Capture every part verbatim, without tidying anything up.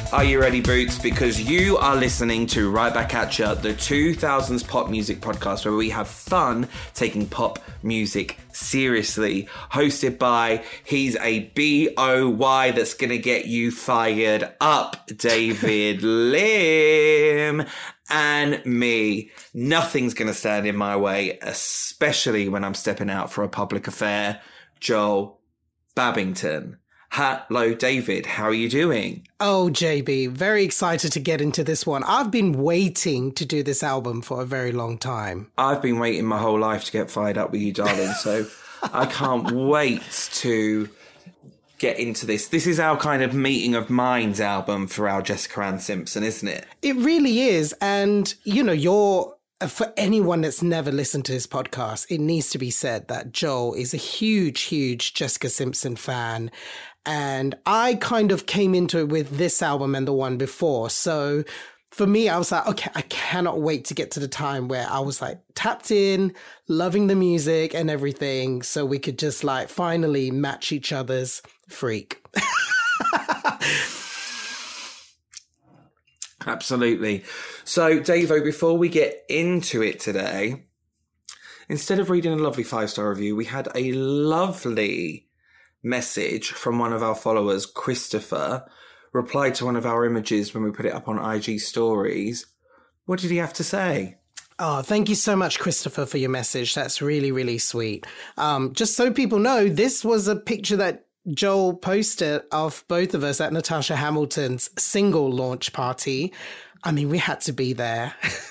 Are you ready, Boots? Because you are listening to Right Back At Ya, the two thousands pop music podcast where we have fun taking pop music seriously. Hosted by, he's a B O Y that's going to get you fired up, David Lim. And me. Nothing's going to stand in my way, especially when I'm stepping out for a public affair. Joel Babington. Hello, David. How are you doing? Oh, J B, very excited to get into this one. I've been waiting to do this album for a very long time. I've been waiting my whole life to get fired up with you, darling. So I can't wait to get into this. This is our kind of meeting of minds album for our Jessica Ann Simpson, isn't it? It really is. And, you know, you're... For anyone that's never listened to this podcast, it needs to be said that Joel is a huge, huge Jessica Simpson fan. And I kind of came into it with this album and the one before. So for me, I was like, okay, I cannot wait to get to the time where I was like tapped in, loving the music and everything. So we could just like finally match each other's freak. Absolutely. So, Davo, before we get into it today, instead of reading a lovely five-star review, we had a lovely message from one of our followers, Christopher, replied to one of our images when we put it up on I G stories. What did he have to say? Oh, thank you so much, Christopher, for your message. That's really, really sweet. Um, just so people know, this was a picture that Joel posted of both of us at Natasha Hamilton's single launch party. I mean, we had to be there.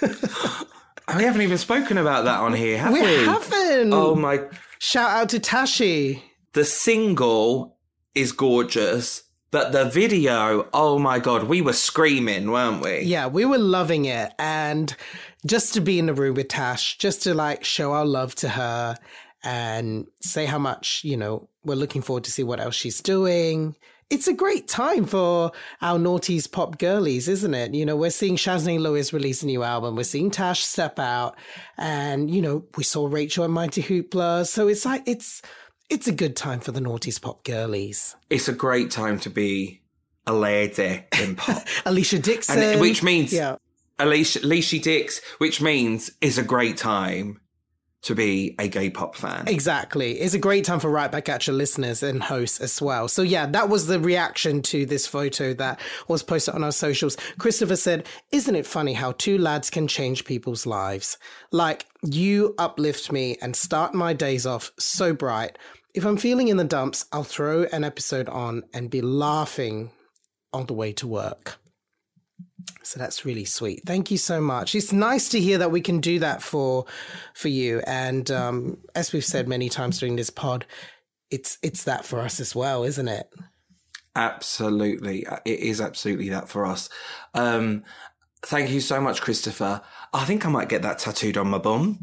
We haven't even spoken about that on here, have we? We haven't. Oh, my. Shout out to Tashi. The single is gorgeous, but the video, oh, my God, we were screaming, weren't we? Yeah, we were loving it. And just to be in the room with Tash, just to like show our love to her and say how much, you know, we're looking forward to see what else she's doing. It's a great time for our noughties pop girlies, isn't it? You know, we're seeing Shaznay Lewis release a new album. We're seeing Tash step out. And, you know, we saw Rachel and Mighty Hoopla. So it's like, it's it's a good time for the noughties pop girlies. It's a great time to be a lady in pop. Alicia Dixon. And, which means, yeah. Alicia, Alicia Dix, which means it's a great time to be a gay pop fan. Exactly. It's a great time for Right Back At Ya listeners and hosts as well. So yeah, that was the reaction to this photo that was posted on our socials. Christopher said, isn't it funny how two lads can change people's lives? Like, you uplift me and start my days off so bright. If I'm feeling in the dumps, I'll throw an episode on and be laughing on the way to work. So that's really sweet. Thank you so much. It's nice to hear that we can do that for for you. And um, as we've said many times during this pod, it's it's that for us as well, isn't it? Absolutely. It is absolutely that for us. Um, thank you so much, Christopher. I think I might get that tattooed on my bum.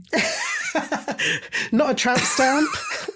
Not a tramp stamp?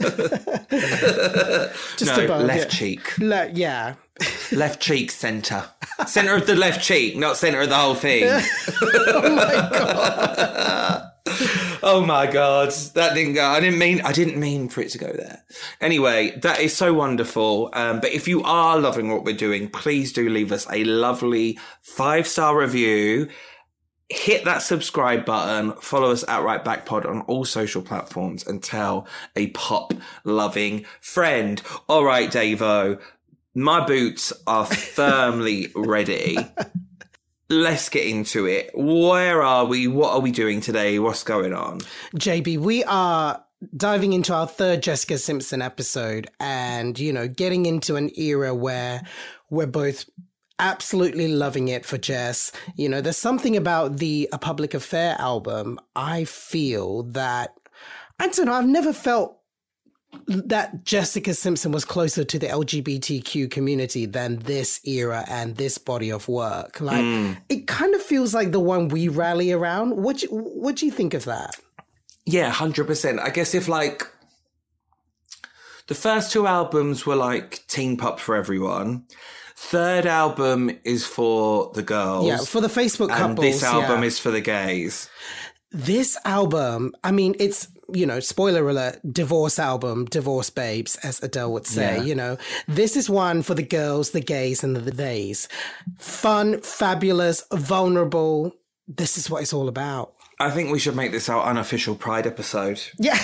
Just no, above, left yeah. cheek. Le- yeah. Left cheek centre. Centre of the left cheek, not centre of the whole thing. Oh my God. Oh my God. That didn't go. I didn't mean, I didn't mean for it to go there. Anyway, that is so wonderful. Um, but if you are loving what we're doing, please do leave us a lovely five-star review. Hit that subscribe button, follow us at Right Back Pod on all social platforms, and tell a pop-loving friend. All right, Davo, my boots are firmly ready. Let's get into it. Where are we? What are we doing today? What's going on? J B, we are diving into our third Jessica Simpson episode and, you know, getting into an era where we're both absolutely loving it for Jess. You know, there's something about the A Public Affair album. I feel that, I don't know, I've never felt that Jessica Simpson was closer to the L G B T Q community than this era and this body of work. Like, mm. It kind of feels like the one we rally around. What do you, what do you think of that? Yeah, one hundred percent. I guess if like the first two albums were like teen pop for everyone, third album is for the girls. Yeah, for the Facebook couples. And this album yeah. is for the gays. This album, I mean, it's you know, spoiler alert, divorce album, Divorce Babes, as Adele would say, Yeah. you know. This is one for the girls, the gays, and the theys. Fun, fabulous, vulnerable. This is what it's all about. I think we should make this our unofficial Pride episode. Yeah.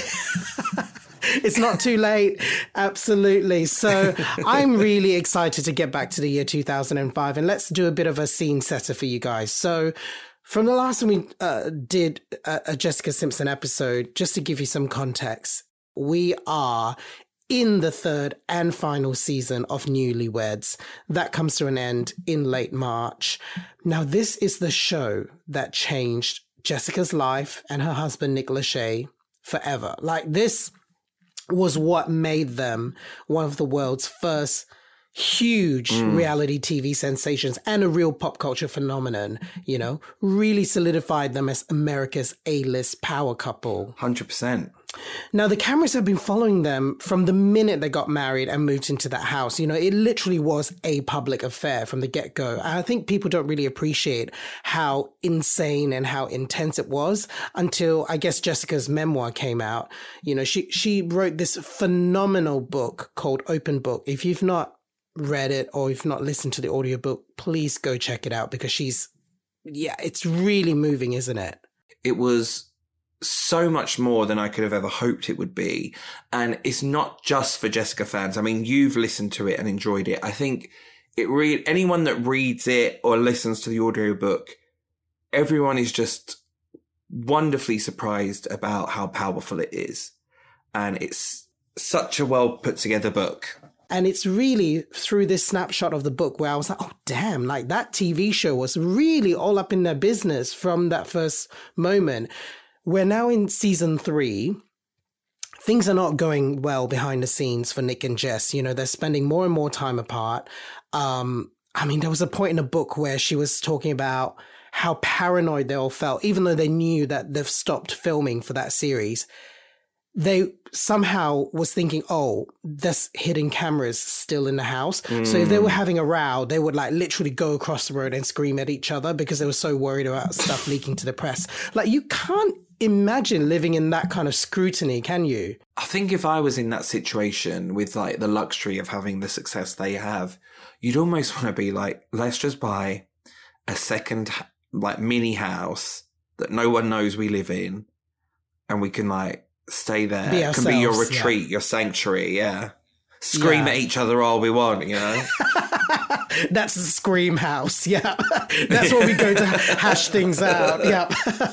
It's not too late. Absolutely. So I'm really excited to get back to the year two thousand five, and let's do a bit of a scene setter for you guys. So from the last time we uh, did a, a Jessica Simpson episode, just to give you some context, we are in the third and final season of Newlyweds. That comes to an end in late March. Now, this is the show that changed Jessica's life and her husband, Nick Lachey, forever. Like, this was what made them one of the world's first huge mm. reality T V sensations and a real pop culture phenomenon, you know, really solidified them as America's A-list power couple. one hundred percent. Now, the cameras have been following them from the minute they got married and moved into that house. You know, it literally was a public affair from the get-go. And I think people don't really appreciate how insane and how intense it was until, I guess, Jessica's memoir came out. You know, she, she wrote this phenomenal book called Open Book. If you've not read it or if you've not listened to the audiobook, please go check it out because she's, yeah, it's really moving, isn't it? It was so much more than I could have ever hoped it would be. And it's not just for Jessica fans. I mean, you've listened to it and enjoyed it. I think it really, anyone that reads it or listens to the audiobook, everyone is just wonderfully surprised about how powerful it is. And it's such a well put together book. And it's really through this snapshot of the book where I was like, oh, damn, like that T V show was really all up in their business from that first moment. We're now in season three. Things are not going well behind the scenes for Nick and Jess. You know, they're spending more and more time apart. Um, I mean, there was a point in the book where she was talking about how paranoid they all felt, even though they knew that they've stopped filming for that series. They somehow was thinking, oh, there's hidden cameras still in the house. Mm. So if they were having a row, they would like literally go across the road and scream at each other because they were so worried about stuff leaking to the press. Like, you can't imagine living in that kind of scrutiny, can you? I think if I was in that situation with like the luxury of having the success they have, you'd almost want to be like, let's just buy a second like mini house that no one knows we live in and we can like stay there. Be It can be your ourselves, retreat, yeah. your sanctuary, yeah. Scream Yeah. at each other all we want, you know? That's the scream house. Yeah. That's where we go to hash things out. Yeah.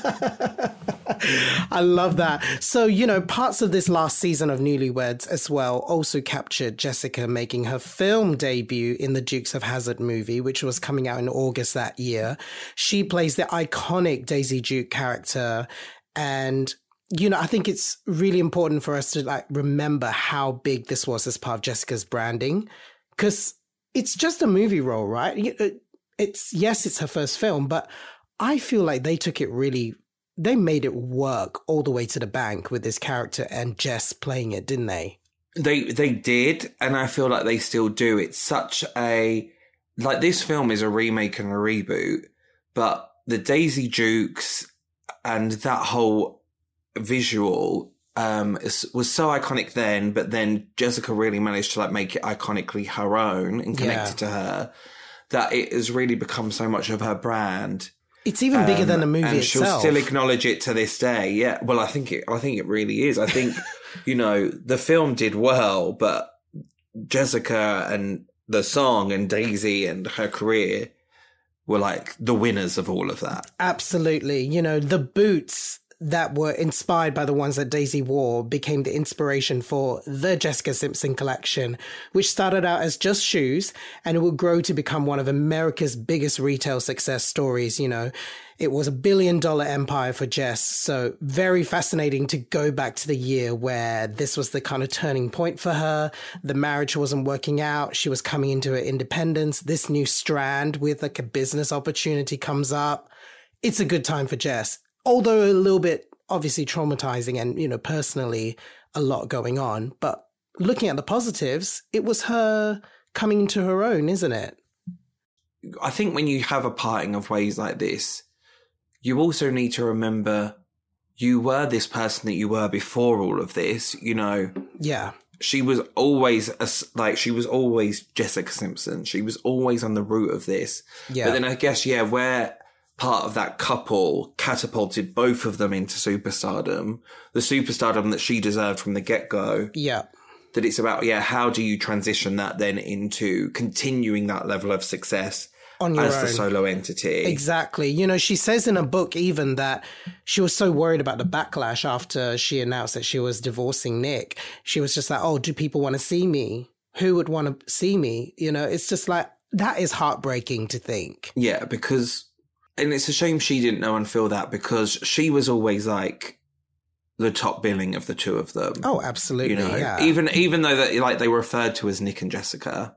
I love that. So, you know, parts of this last season of Newlyweds as well also captured Jessica making her film debut in the Dukes of Hazzard movie, which was coming out in August that year. She plays the iconic Daisy Duke character. And, you know, I think it's really important for us to like remember how big this was as part of Jessica's branding, because it's just a movie role, right? It's, yes, it's her first film, but I feel like they took it really, they made it work all the way to the bank with this character and Jess playing it, didn't they? They they did, and I feel like they still do. It's such a, like, this film is a remake and a reboot, but the Daisy Dukes and that whole visual um is, was so iconic then, but then Jessica really managed to like make it iconically her own and connect Yeah. it to her, that it has really become so much of her brand. It's even bigger Um, than the movie and itself. she'll still acknowledge it to this day. Yeah, well, I think it. I think it really is. I think you know the film did well, but Jessica and the song and Daisy and her career were like the winners of all of that. Absolutely. You know, the boots that were inspired by the ones that Daisy wore became the inspiration for the Jessica Simpson collection, which started out as just shoes and it would grow to become one of America's biggest retail success stories. You know, it was a billion dollar empire for Jess. So very fascinating to go back to the year where this was the kind of turning point for her. The marriage wasn't working out. She was coming into her independence. This new strand with like a business opportunity comes up. It's a good time for Jess. Although a little bit obviously traumatizing and, you know, personally a lot going on. But looking at the positives, it was her coming into her own, isn't it? I think when you have a parting of ways like this, you also need to remember you were this person that you were before all of this, you know. Yeah. She was always, a, like, she was always Jessica Simpson. She was always on the root of this. Yeah. But then I guess, yeah, where part of that couple catapulted both of them into superstardom, the superstardom that she deserved from the get-go. Yeah. That it's about, yeah, how do you transition that then into continuing that level of success on your as own. the solo entity? Exactly. You know, she says in a book even that she was so worried about the backlash after she announced that she was divorcing Nick. She was just like, oh, do people want to see me? Who would want to see me? You know, it's just like, that is heartbreaking to think. Yeah, because, and it's a shame she didn't know and feel that, because she was always like the top billing of the two of them. Oh, absolutely. You know, yeah. even, even though that, like, they were referred to as Nick and Jessica,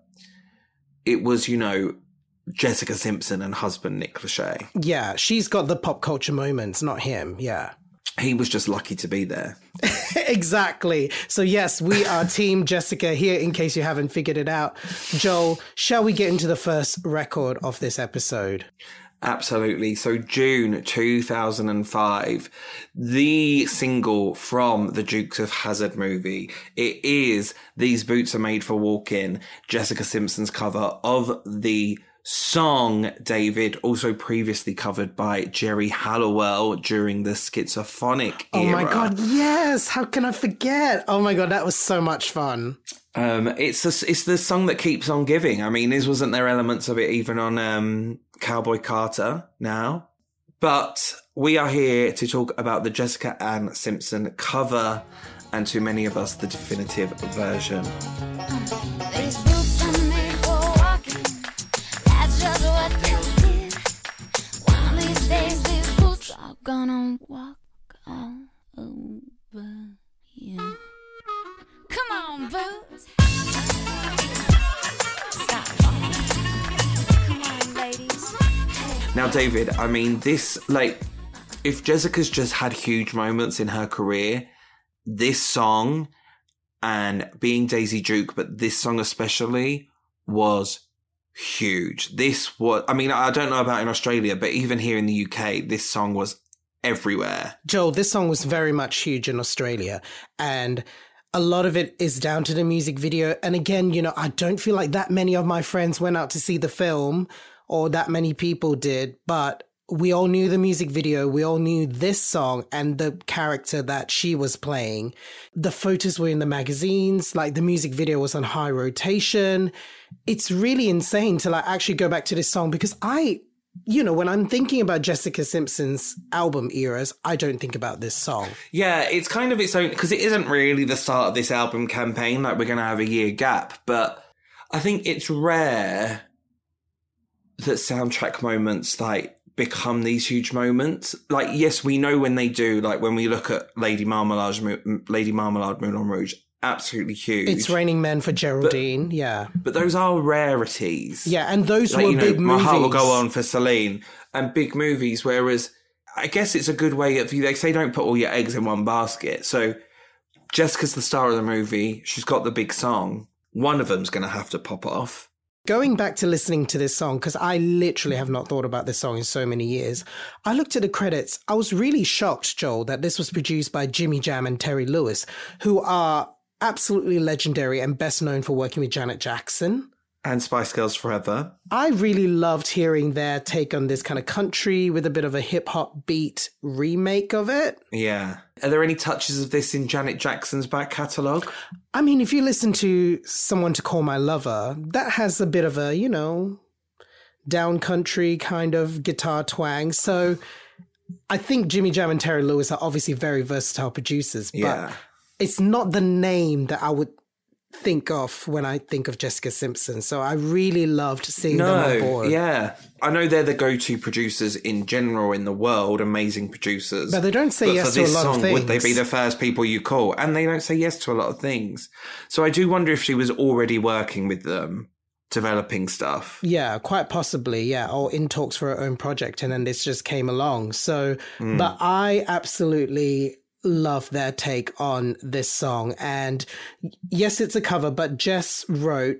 it was, you know, Jessica Simpson and husband Nick Lachey. Yeah, she's got the pop culture moments, not him. Yeah. He was just lucky to be there. Exactly. So yes, we are Team Jessica here, in case you haven't figured it out. Joel, shall we get into the first record of this episode? Absolutely. So June two thousand five, the single from the Dukes of Hazzard movie. It is These Boots Are Made for Walking, Jessica Simpson's cover of the song, David, also previously covered by Jerry Halliwell during the Schizophonic era. Oh my God, yes! How can I forget? Oh my God, that was so much fun. Um, it's a, it's the song that keeps on giving. I mean, is wasn't there elements of it even on um, Cowboy Carter now? But we are here to talk about the Jessica Ann Simpson cover, and to many of us, the definitive version. These boots are made for walking. That's just what they did. One of these days, these boots are gonna walk all over you. Come on, boots. Stop. Come on, ladies. Now, David, I mean, this, like, if Jessica's just had huge moments in her career, this song and being Daisy Duke, but this song especially, was huge. This was, I mean, I don't know about in Australia, but even here in the U K, this song was everywhere. Joel, this song was very much huge in Australia, and a lot of it is down to the music video. And again, you know, I don't feel like that many of my friends went out to see the film, or that many people did, but we all knew the music video. We all knew this song and the character that she was playing. The photos were in the magazines, like the music video was on high rotation. It's really insane to like actually go back to this song, because I, you know, when I'm thinking about Jessica Simpson's album eras, I don't think about this song. Yeah, it's kind of its own, because it isn't really the start of this album campaign, like we're going to have a year gap, but I think it's rare that soundtrack moments like become these huge moments. Like, yes, we know when they do, like when we look at Lady Marmalade, Lady Marmalade, Moulin Rouge, absolutely huge. It's Raining Men for Geraldine, but, yeah. But those are rarities. Yeah, and those like, were you know, big My movies. Heart Will Go On for Celine, and big movies, whereas I guess it's a good way of, they say don't put all your eggs in one basket. So Jessica's the star of the movie. She's got the big song. One of them's going to have to pop off. Going back to listening to this song, because I literally have not thought about this song in so many years, I looked at the credits. I was really shocked, Joel, that this was produced by Jimmy Jam and Terry Lewis, who are absolutely legendary and best known for working with Janet Jackson. And Spice Girls Forever. I really loved hearing their take on this kind of country with a bit of a hip-hop beat remake of it. Yeah. Are there any touches of this in Janet Jackson's back catalogue? I mean, if you listen to Someone to Call My Lover, that has a bit of a, you know, down country kind of guitar twang. So I think Jimmy Jam and Terry Lewis are obviously very versatile producers, but yeah. It's not the name that I would think of when I think of Jessica Simpson. So I really loved seeing no, them on board. Yeah. I know they're the go-to producers in general in the world, amazing producers. But they don't say but yes for to a this lot song, of things. would they be the first people you call? And they don't say yes to a lot of things. So I do wonder if she was already working with them, developing stuff. Yeah, quite possibly, yeah. Or in talks for her own project, and then this just came along. So, mm. but I absolutely love their take on this song. And yes, it's a cover, but Jess wrote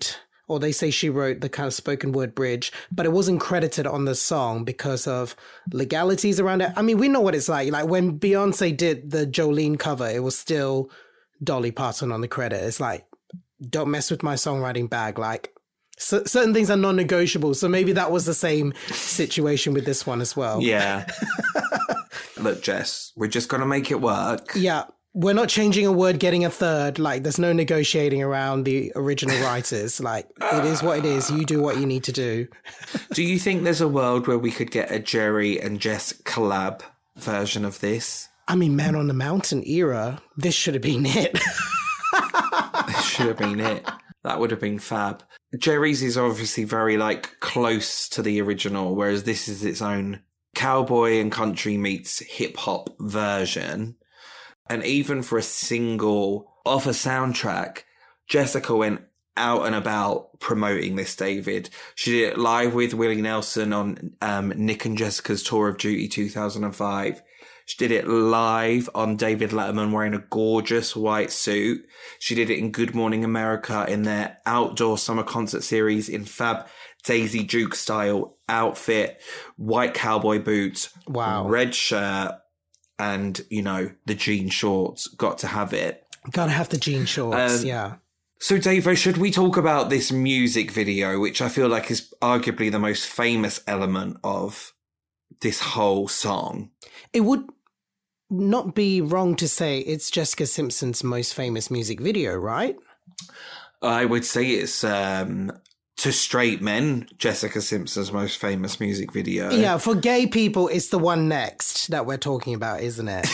or they say she wrote the kind of spoken word bridge, but it wasn't credited on the song because of legalities around it. I mean, we know what it's like. Like when Beyonce did the Jolene cover, it was still Dolly Parton on the credit. It's like, don't mess with my songwriting bag. Like, C- certain things are non-negotiable, so maybe that was the same situation with this one as well. Yeah. Look, Jess, we're just going to make it work. Yeah, we're not changing a word, getting a third. Like, there's no negotiating around the original writers. Like, it is what it is. You do what you need to do. Do you think there's a world where we could get a Jerry and Jess collab version of this? I mean, Man on the Mountain era, this should have been it. This should have been it. That would have been fab. Jerry's is obviously very, like, close to the original, whereas this is its own cowboy and country meets hip-hop version. And even for a single off a soundtrack, Jessica went out and about promoting this, David. She did it live with Willie Nelson on um, Nick and Jessica's Tour of Duty two thousand five. She did it live on David Letterman wearing a gorgeous white suit. She did it in Good Morning America in their outdoor summer concert series in fab Daisy Duke style outfit, white cowboy boots, wow, red shirt, and, you know, the jean shorts. Got to have it. Gotta have the jean shorts, um, yeah. So, Davo, should we talk about this music video, which I feel like is arguably the most famous element of this whole song? It would not be wrong to say it's Jessica Simpson's most famous music video, right? I would say it's, um, to straight men, Jessica Simpson's most famous music video. Yeah, for gay people, it's the one next that we're talking about, isn't it?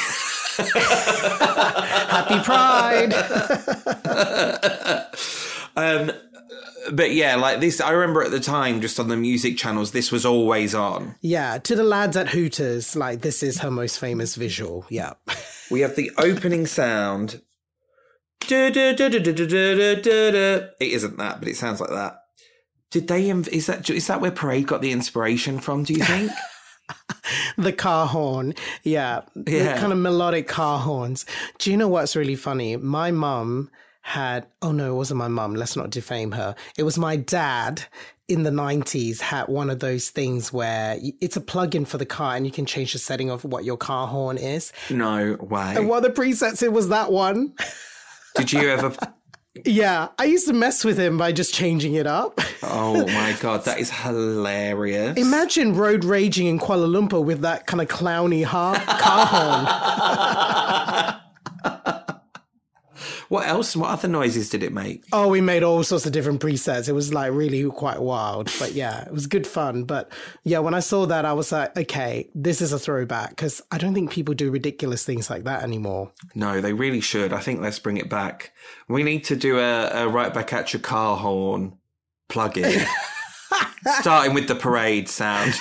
Happy Pride! um, but yeah, like this, I remember at the time, just on the music channels, this was always on. Yeah, to the lads at Hooters, like, this is her most famous visual. Yeah. We have the opening sound. It isn't that, but it sounds like that. Did they, is that, is that where Parade got the inspiration from, do you think? The car horn. Yeah. Yeah. The kind of melodic car horns. Do you know what's really funny? My mum had, oh no, it wasn't my mum. Let's not defame her. It was my dad in the nineties had one of those things where it's a plug-in for the car and you can change the setting of what your car horn is. No way. And one of the presets, it was that one. Did you ever... Yeah, I used to mess with him by just changing it up. Oh my God, that is hilarious. Imagine road raging in Kuala Lumpur with that kind of clowny ha- car horn. What else? What other noises did it make? Oh, we made all sorts of different presets. It was like really quite wild. But yeah, it was good fun. But yeah, when I saw that, I was like, okay, this is a throwback because I don't think people do ridiculous things like that anymore. No, they really should. I think let's bring it back. We need to do a, a right back at your car horn plug-in. Starting with the Parade sound.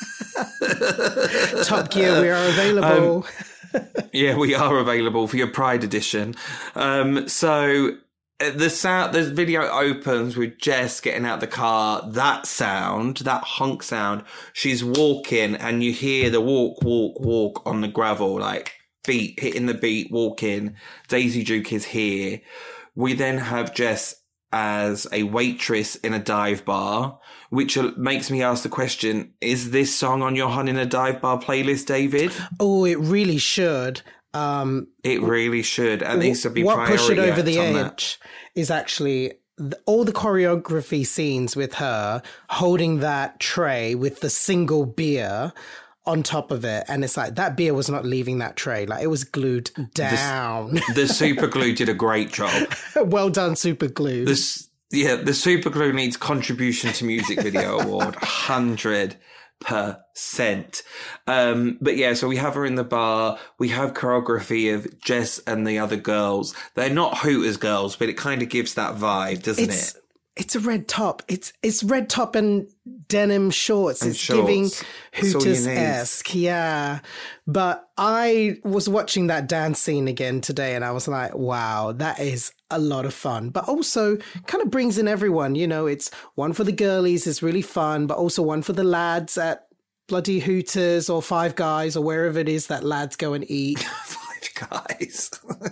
Top Gear, we are available. Um, yeah, we are available for your Pride edition. Um, so the sound, the video opens with Jess getting out the car. That sound, that honk sound, she's walking and you hear the walk, walk, walk on the gravel, like beat, hitting the beat, walking. Daisy Duke is here. We then have Jess as a waitress in a dive bar, which makes me ask the question, is this song on your Hun in a Dive Bar playlist, David? Oh, it really should. Um, it really should. And needs to be what priority pushed it over the on edge that. Is actually the, all the choreography scenes with her holding that tray with the single beer on top of it. And it's like, that beer was not leaving that tray. Like, it was glued down. The, the super glue did a great job. Well done, super glue. This, yeah, the super glue needs contribution to music video award. one hundred percent. Um, but yeah, so we have her in the bar. We have choreography of Jess and the other girls. They're not Hooters girls, but it kind of gives that vibe, doesn't it's, it? It's a red top. It's it's red top and denim shorts. And it's shorts. giving That's all you need. Hooters-esque, yeah. But I was watching that dance scene again today and I was like, wow, that is a lot of fun. But also kind of brings in everyone. You know, it's one for the girlies, it's really fun, but also one for the lads at bloody Hooters or Five Guys or wherever it is that lads go and eat. Five Guys.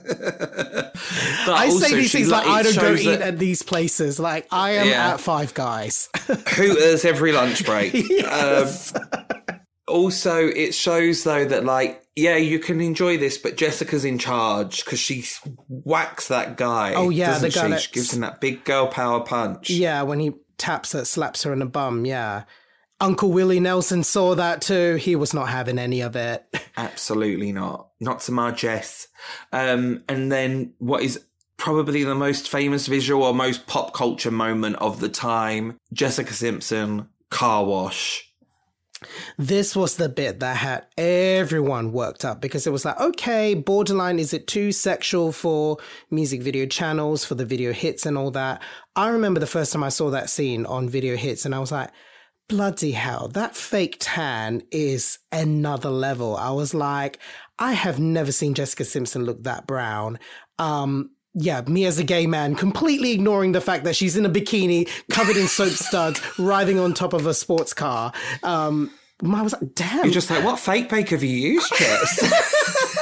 I say these things like, like I don't go eat that, at these places. Like, I am yeah. at Five Guys. Hooters every lunch break. Yes. Um, also, it shows, though, that, like, yeah, you can enjoy this, but Jessica's in charge because she whacks that guy. Oh, yeah, the guy she? she gives him that big girl power punch. Yeah, when he taps her, slaps her in the bum, yeah. Uncle Willie Nelson saw that too. He was not having any of it. Absolutely not. Not to my Jess. Um, and then what is probably the most famous visual or most pop culture moment of the time, Jessica Simpson, car wash. This was the bit that had everyone worked up because it was like, okay, borderline, is it too sexual for music video channels, for the video hits and all that? I remember the first time I saw that scene on Video Hits and I was like, bloody hell, that fake tan is another level. I was like, I have never seen Jessica Simpson look that brown. Um, yeah, me as a gay man, completely ignoring the fact that she's in a bikini, covered in soap studs, riding on top of a sports car. Um, I was like, damn. You're just like, what fake bake have you used, Jess?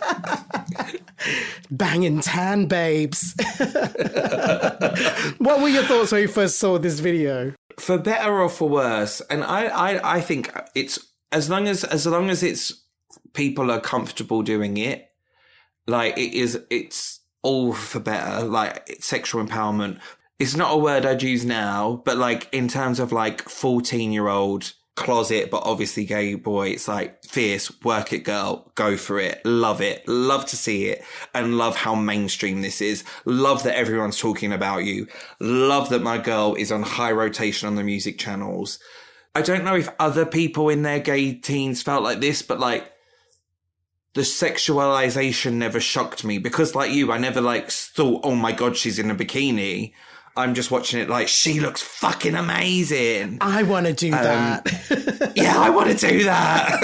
Banging tan babes. What were your thoughts when you first saw this video? For better or for worse, and I, I, I think it's as long as as long as it's people are comfortable doing it, like it is, it's all for better. Like it's sexual empowerment. It's not a word I'd use now, but like in terms of like fourteen year old closet, but obviously gay boy, it's like fierce, work it girl, go for it, love it, love to see it, and love how mainstream this is, love that everyone's talking about you, love that my girl is on high rotation on the music channels. I don't know if other people in their gay teens felt like this, but like the sexualization never shocked me because like you, I never like thought, oh my God, she's in a bikini. I'm just watching it like, she looks fucking amazing. I want to do um, that. Yeah, I want to do that.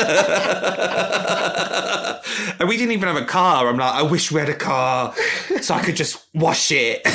And we didn't even have a car. I'm like, I wish we had a car so I could just wash it.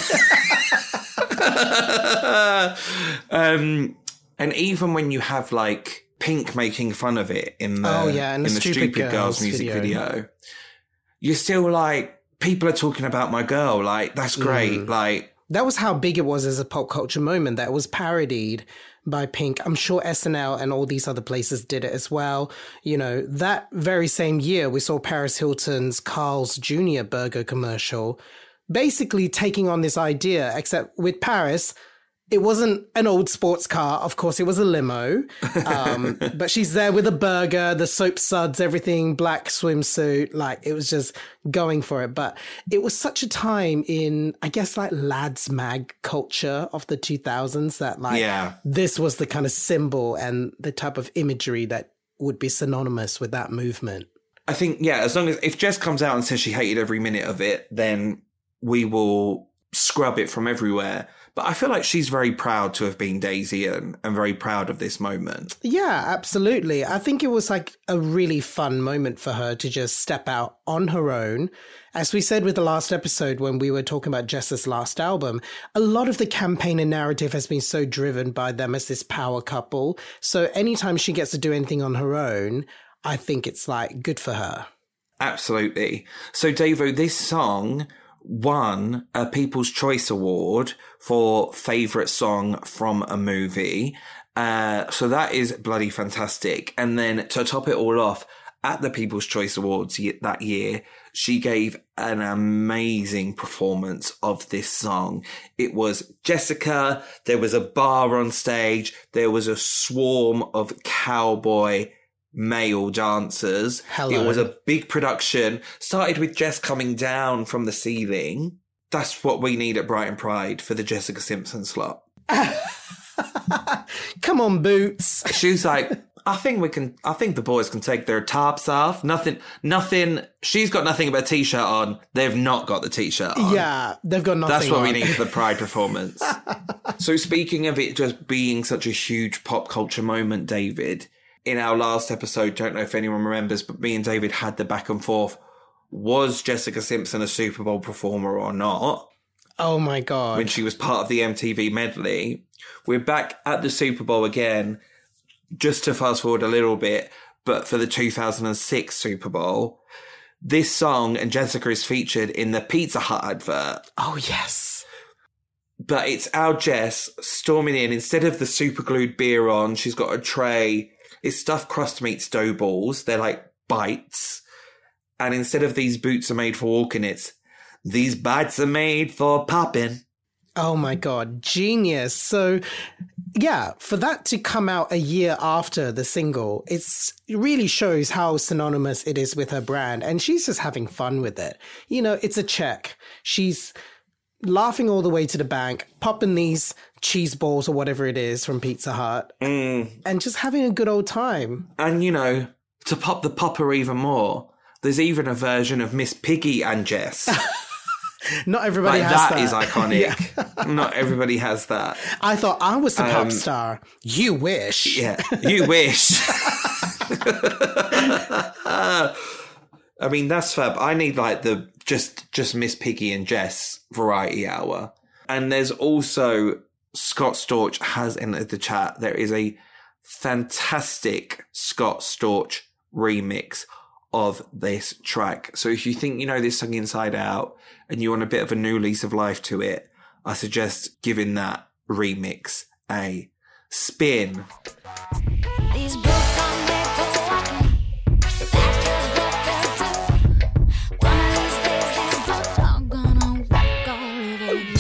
um, and even when you have like Pink making fun of it in the, oh, yeah, in the, in the Stupid, Stupid Girls, Girls music video. video, you're still like, people are talking about my girl. Like, that's great. Mm. Like, that was how big it was as a pop culture moment, that it was parodied by Pink. I'm sure S N L and all these other places did it as well. You know, that very same year, we saw Paris Hilton's Carl's Junior burger commercial, basically taking on this idea, except with Paris, it wasn't an old sports car. Of course, it was a limo. Um, but she's there with a burger, the soap suds, everything, black swimsuit. Like, it was just going for it. But it was such a time in, I guess, like lads mag culture of the two thousands that like, yeah. this was the kind of symbol and the type of imagery that would be synonymous with that movement. I think, yeah, as long as, if Jess comes out and says she hated every minute of it, then we will scrub it from everywhere. But I feel like she's very proud to have been Daisy and, and very proud of this moment. Yeah, absolutely. I think it was like a really fun moment for her to just step out on her own. As we said with the last episode when we were talking about Jess's last album, a lot of the campaign and narrative has been so driven by them as this power couple. So anytime she gets to do anything on her own, I think it's like good for her. Absolutely. So Davo, this song won a People's Choice Award for favourite song from a movie. Uh, so that is bloody fantastic. And then to top it all off, at the People's Choice Awards that year, she gave an amazing performance of this song. It was Jessica, there was a bar on stage, there was a swarm of cowboy male dancers. Hello. It was a big production. Started with Jess coming down from the ceiling. That's what we need at Brighton Pride for the Jessica Simpson slot. Come on, Boots. She was like, I think we can, I think the boys can take their tops off. Nothing, nothing. She's got nothing but a t-shirt on. They've not got the t-shirt on. Yeah, they've got nothing That's what on. we need for the Pride performance. So speaking of it just being such a huge pop culture moment, David, in our last episode, don't know if anyone remembers, but me and David had the back and forth. Was Jessica Simpson a Super Bowl performer or not? Oh my God. When she was part of the M T V medley. We're back at the Super Bowl again, just to fast forward a little bit, but for the two thousand six Super Bowl. this song and Jessica is featured in the Pizza Hut advert. Oh, yes. But it's our Jess storming in. Instead of the super glued beer on, she's got a tray. It's stuffed crust meats dough balls. They're like bites. And instead of these boots are made for walking, it's these bites are made for popping. Oh my God, genius. So yeah, for that to come out a year after the single, it's, it really shows how synonymous it is with her brand. And she's just having fun with it. You know, it's a check. She's laughing all the way to the bank, popping these cheese balls or whatever it is from Pizza Hut, mm. and just having a good old time. And, you know, to pop the popper even more, there's even a version of Miss Piggy and Jess. Not everybody like, has that. That is iconic. Yeah. Not everybody has that. I thought I was the pop Um, star. You wish. Yeah, you wish. I mean, that's fab. I need like the just just Miss Piggy and Jess variety hour. And there's also Scott Storch has entered the chat. There is a fantastic Scott Storch remix of this track. So if you think you know this song inside out and you want a bit of a new lease of life to it, I suggest giving that remix a spin. These boots are made for walking. That's just what they'll do. One of these days, these boots are gonna walk all over you.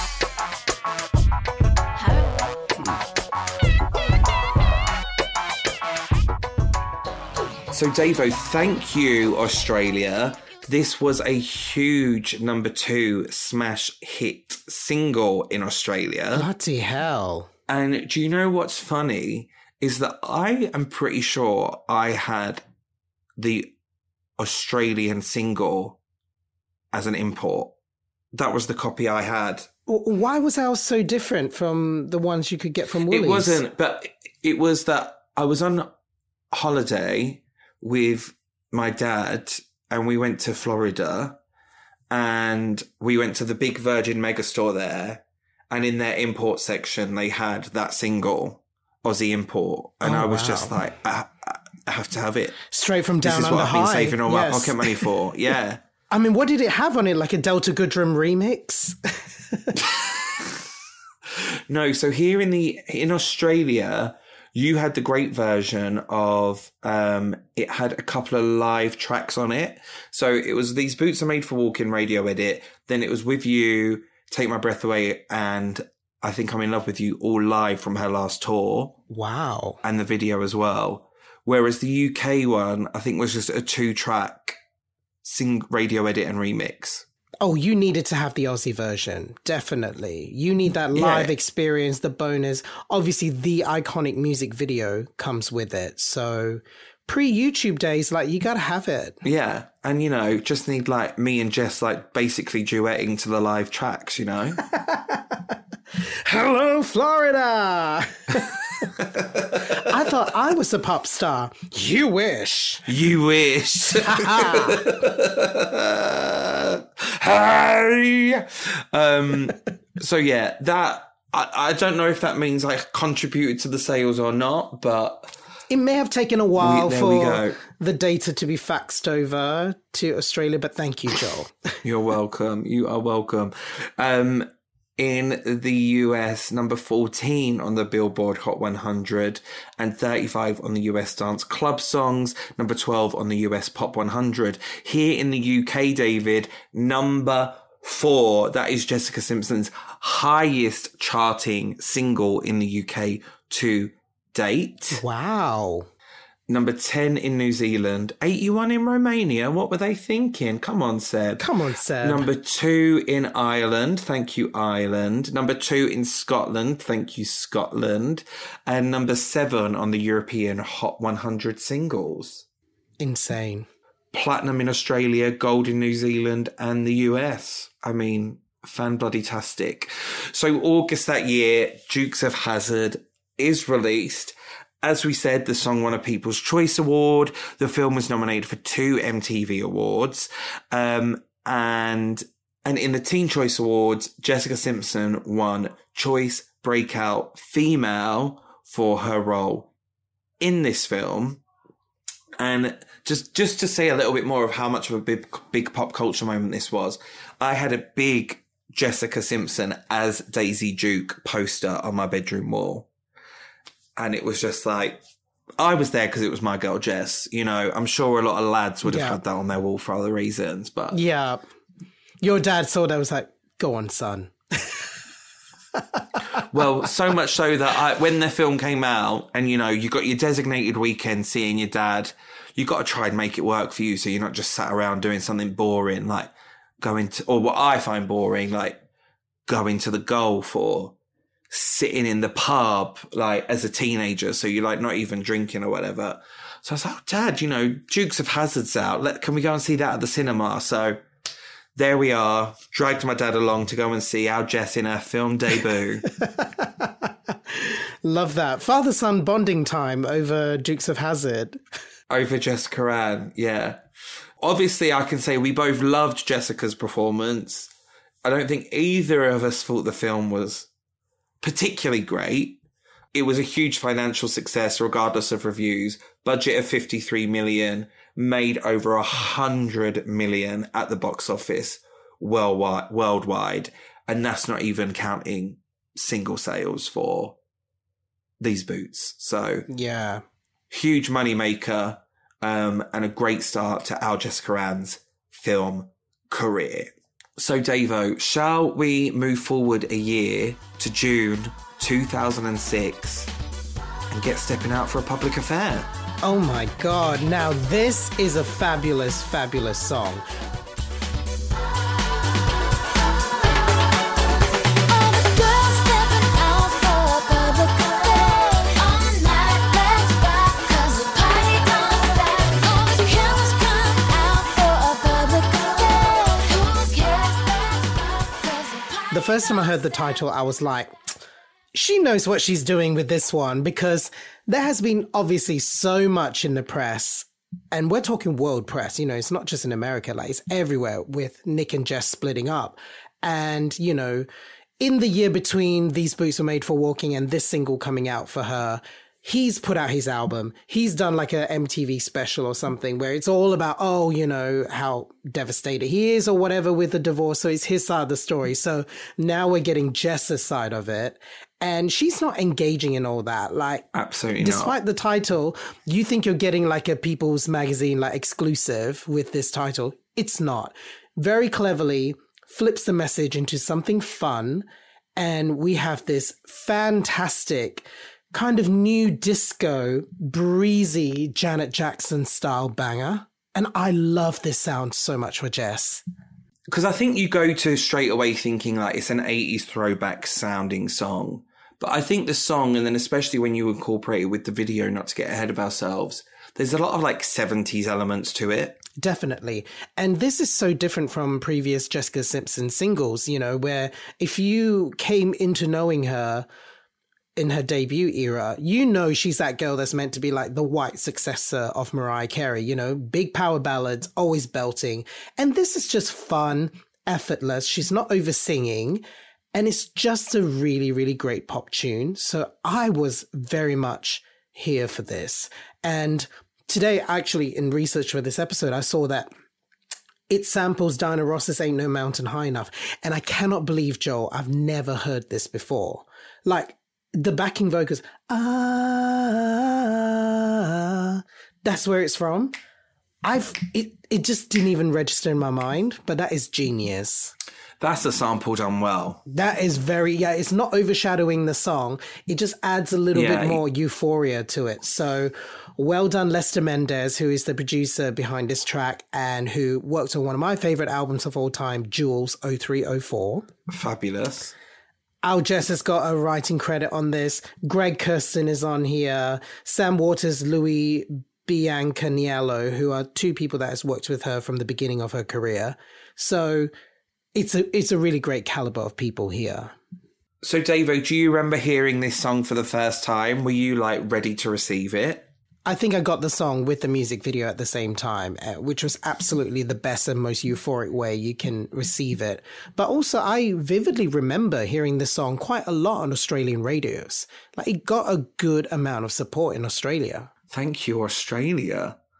So, Davo, thank you, Australia. This was a huge number two smash hit single in Australia. Bloody hell. And do you know what's funny? Is that I am pretty sure I had the Australian single as an import. That was the copy I had. Why was ours so different from the ones you could get from Woolies? It wasn't, but it was that I was on holiday with my dad and we went to Florida and we went to the big Virgin Megastore there, and in their import section they had that single, Aussie import, and oh, I was wow. just like, I, I have to have it. Straight from down under under high. This is what I've been saving all yes. my pocket money for. Yeah. I mean, what did it have on it? Like a Delta Goodrem remix? No, so here in the in Australia, you had the great version of, um, it had a couple of live tracks on it. So it was These Boots Are Made for Walking radio edit. Then it was With You, Take My Breath Away, and I Think I'm in Love with You, all live from her last tour. Wow. And the video as well. Whereas the U K one, I think was just a two track sing radio edit and remix. Oh, you needed to have the Aussie version. Definitely. You need that live Yeah. experience, the bonus. Obviously, the iconic music video comes with it. So pre-YouTube days, like, you got to have it. Yeah. And, you know, just need like me and Jess, like basically duetting to the live tracks, you know? Hello, Florida. I thought I was a pop star. You wish. You wish. Hey. Um, so yeah, that, I, I don't know if that means I contributed to the sales or not, but It may have taken a while We- there we for go. the data to be faxed over to Australia, but thank you, Joel. you're welcome. You are welcome. Um, in the U S, number fourteen on the Billboard Hot one hundred and thirty-five on the U S Dance Club Songs, number twelve on the U S Pop one hundred. Here in the U K, David, number four. That is Jessica Simpson's highest charting single in the U K to date. Wow. Number ten in New Zealand, eighty-one in Romania. What were they thinking? Come on, Seb. Come on, Seb. Number two in Ireland. Thank you, Ireland. Number two in Scotland. Thank you, Scotland. And number seven on the European Hot one hundred singles. Insane. Platinum in Australia, gold in New Zealand and the U S. I mean, fan-bloody-tastic. So August that year, Dukes of Hazzard is released. As we said, the song won a People's Choice Award. The film was nominated for two M T V Awards. Um, and, and in the Teen Choice Awards, Jessica Simpson won Choice Breakout Female for her role in this film. And just just to say a little bit more of how much of a big big pop culture moment this was, I had a big Jessica Simpson as Daisy Duke poster on my bedroom wall. And it was just like, I was there because it was my girl Jess. You know, I'm sure a lot of lads would have Yeah. had that on their wall for other reasons, but Yeah. Your dad saw that, was like, go on, son. well, so much so that I, when the film came out and, you know, you got your designated weekend seeing your dad, you got to try and make it work for you so you're not just sat around doing something boring, like going to, or what I find boring, like going to the golf or sitting in the pub, like as a teenager. So you're like not even drinking or whatever. So I was like, oh, Dad, you know, Dukes of Hazzard's out. Let, can we go and see that at the cinema? So there we are, dragged my dad along to go and see our Jess in her film debut. Love that. Father-son bonding time over Dukes of Hazzard. Over Jessica Ann, yeah. Obviously, I can say we both loved Jessica's performance. I don't think either of us thought the film was particularly great. It was a huge financial success, regardless of reviews. Budget of fifty-three million, made over one hundred million at the box office worldwide, worldwide. And that's not even counting single sales for these boots. So Yeah. huge moneymaker, um, and a great start to our Jessica Ann's film career. So, Davo, shall we move forward a year to June two thousand six and get Stepping Out for a Public Affair? Oh my God. Now, this is a fabulous, fabulous song. All the girls stepping out for a public affair. All night, let's rock, 'cause the party don't stop. All the cameras come out for a public affair. Who cares? Let's rock, 'cause the party The first time I heard the title, I was like, she knows what she's doing with this one, because there has been obviously so much in the press, and we're talking world press, you know, it's not just in America, like it's everywhere with Nick and Jess splitting up. And, you know, in the year between These Boots Were Made for Walking and this single coming out for her, he's put out his album. He's done like a M T V special or something where it's all about, oh, you know, how devastated he is or whatever with the divorce. So it's his side of the story. So now we're getting Jess's side of it. And she's not engaging in all that. Like, Absolutely despite not. the title, you think you're getting like a People's Magazine, like exclusive with this title. It's not. Very cleverly flips the message into something fun. And we have this fantastic kind of new disco, breezy Janet Jackson style banger. And I love this sound so much for Jess. Because I think you go to straight away thinking like it's an eighties throwback sounding song. But I think the song, and then especially when you incorporate it with the video, not to get ahead of ourselves, there's a lot of like seventies elements to it. Definitely. And this is so different from previous Jessica Simpson singles, you know, where if you came into knowing her in her debut era, you know she's that girl that's meant to be like the white successor of Mariah Carey, you know, big power ballads, always belting. And this is just fun, effortless. She's not over singing. And it's just a really, really great pop tune. So I was very much here for this. And today, actually, in research for this episode, I saw that it samples Diana Ross's Ain't No Mountain High Enough. And I cannot believe, Joel, I've never heard this before. Like, the backing vocals, ah, that's where it's from. I've, it, it just didn't even register in my mind, but that is genius. That's a sample done well. That is very, yeah, it's not overshadowing the song. It just adds a little Yeah. bit more euphoria to it. So well done, Lester Mendez, who is the producer behind this track and who worked on one of my favorite albums of all time, Jules oh three oh four. Fabulous. Al Jess has got a writing credit on this. Greg Kirsten is on here. Sam Waters, Louis Biancaniello, who are two people that has worked with her from the beginning of her career. So it's a it's a really great caliber of people here. So, Davo, do you remember hearing this song for the first time? Were you like ready to receive it? I think I got the song with the music video at the same time, uh, which was absolutely the best and most euphoric way you can receive it. But also, I vividly remember hearing this song quite a lot on Australian radios. Like, it got a good amount of support in Australia. Thank you, Australia.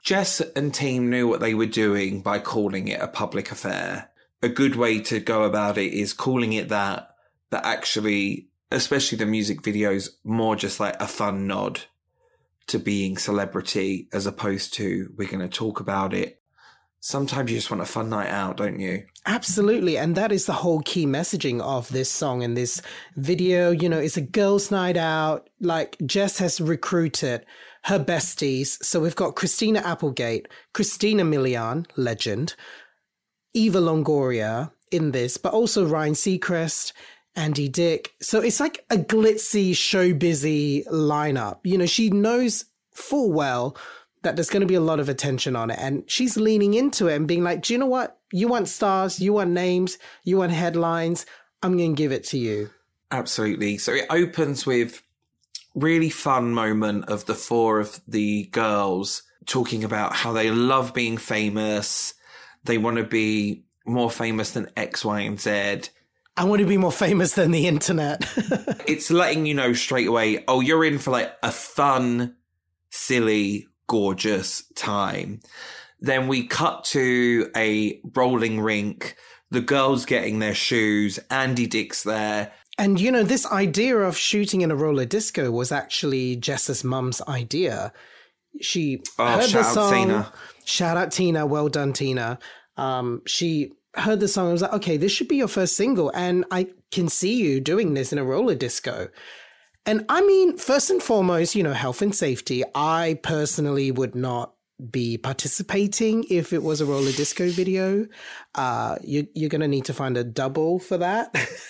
Jess and team knew what they were doing by calling it a public affair. A good way to go about it is calling it that, but actually, especially the music videos, more just like a fun nod to being celebrity as opposed to we're going to talk about it. Sometimes you just want a fun night out, don't you? Absolutely. And that is the whole key messaging of this song and this video. You know, it's a girls' night out. Like, Jess has recruited her besties. So we've got Christina Applegate, Christina Milian, legend, Eva Longoria in this, but also Ryan Seacrest, Andy Dick. So it's like a glitzy, show-busy lineup. You know, she knows full well that there's going to be a lot of attention on it. And she's leaning into it and being like, do you know what? You want stars, you want names, you want headlines. I'm going to give it to you. Absolutely. So it opens with really fun moment of the four of the girls talking about how they love being famous. They want to be more famous than X, Y, and Z. I want to be more famous than the internet. It's letting you know straight away, oh, you're in for like a fun, silly, gorgeous time. Then we cut to a rolling rink, the girls getting their shoes, Andy Dick's there. And, you know, this idea of shooting in a roller disco was actually Jess's mum's idea. She oh, heard the shout song. out Tina. Shout out Tina. Well done, Tina. Um, she heard the song and was like, okay, this should be your first single. And I can see you doing this in a roller disco. And I mean, first and foremost, you know, health and safety. I personally would not be participating if it was a roller disco video. Uh, you, you're going to need to find a double for that.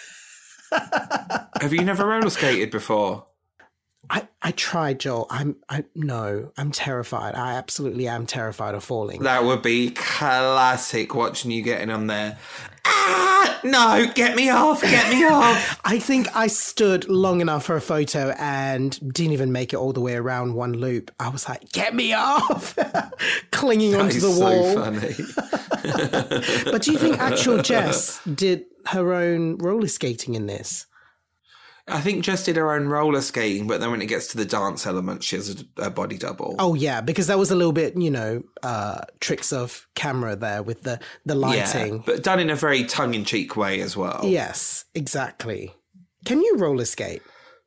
Have you never roller skated before? I, I tried, Joel. I'm, I, no, I'm terrified. I absolutely am terrified of falling. That would be classic watching you getting on there. Ah, no, get me off, get me off. I think I stood long enough for a photo and didn't even make it all the way around one loop. I was like, get me off, clinging That onto is the wall. so funny. But do you think actual Jess did her own roller skating in this? I think Jess did her own roller skating, but then when it gets to the dance element, she has a, a body double. Oh, yeah, because that was a little bit, you know, uh, tricks of camera there with the, the lighting. Yeah, but done in a very tongue-in-cheek way as well. Yes, exactly. Can you roller skate?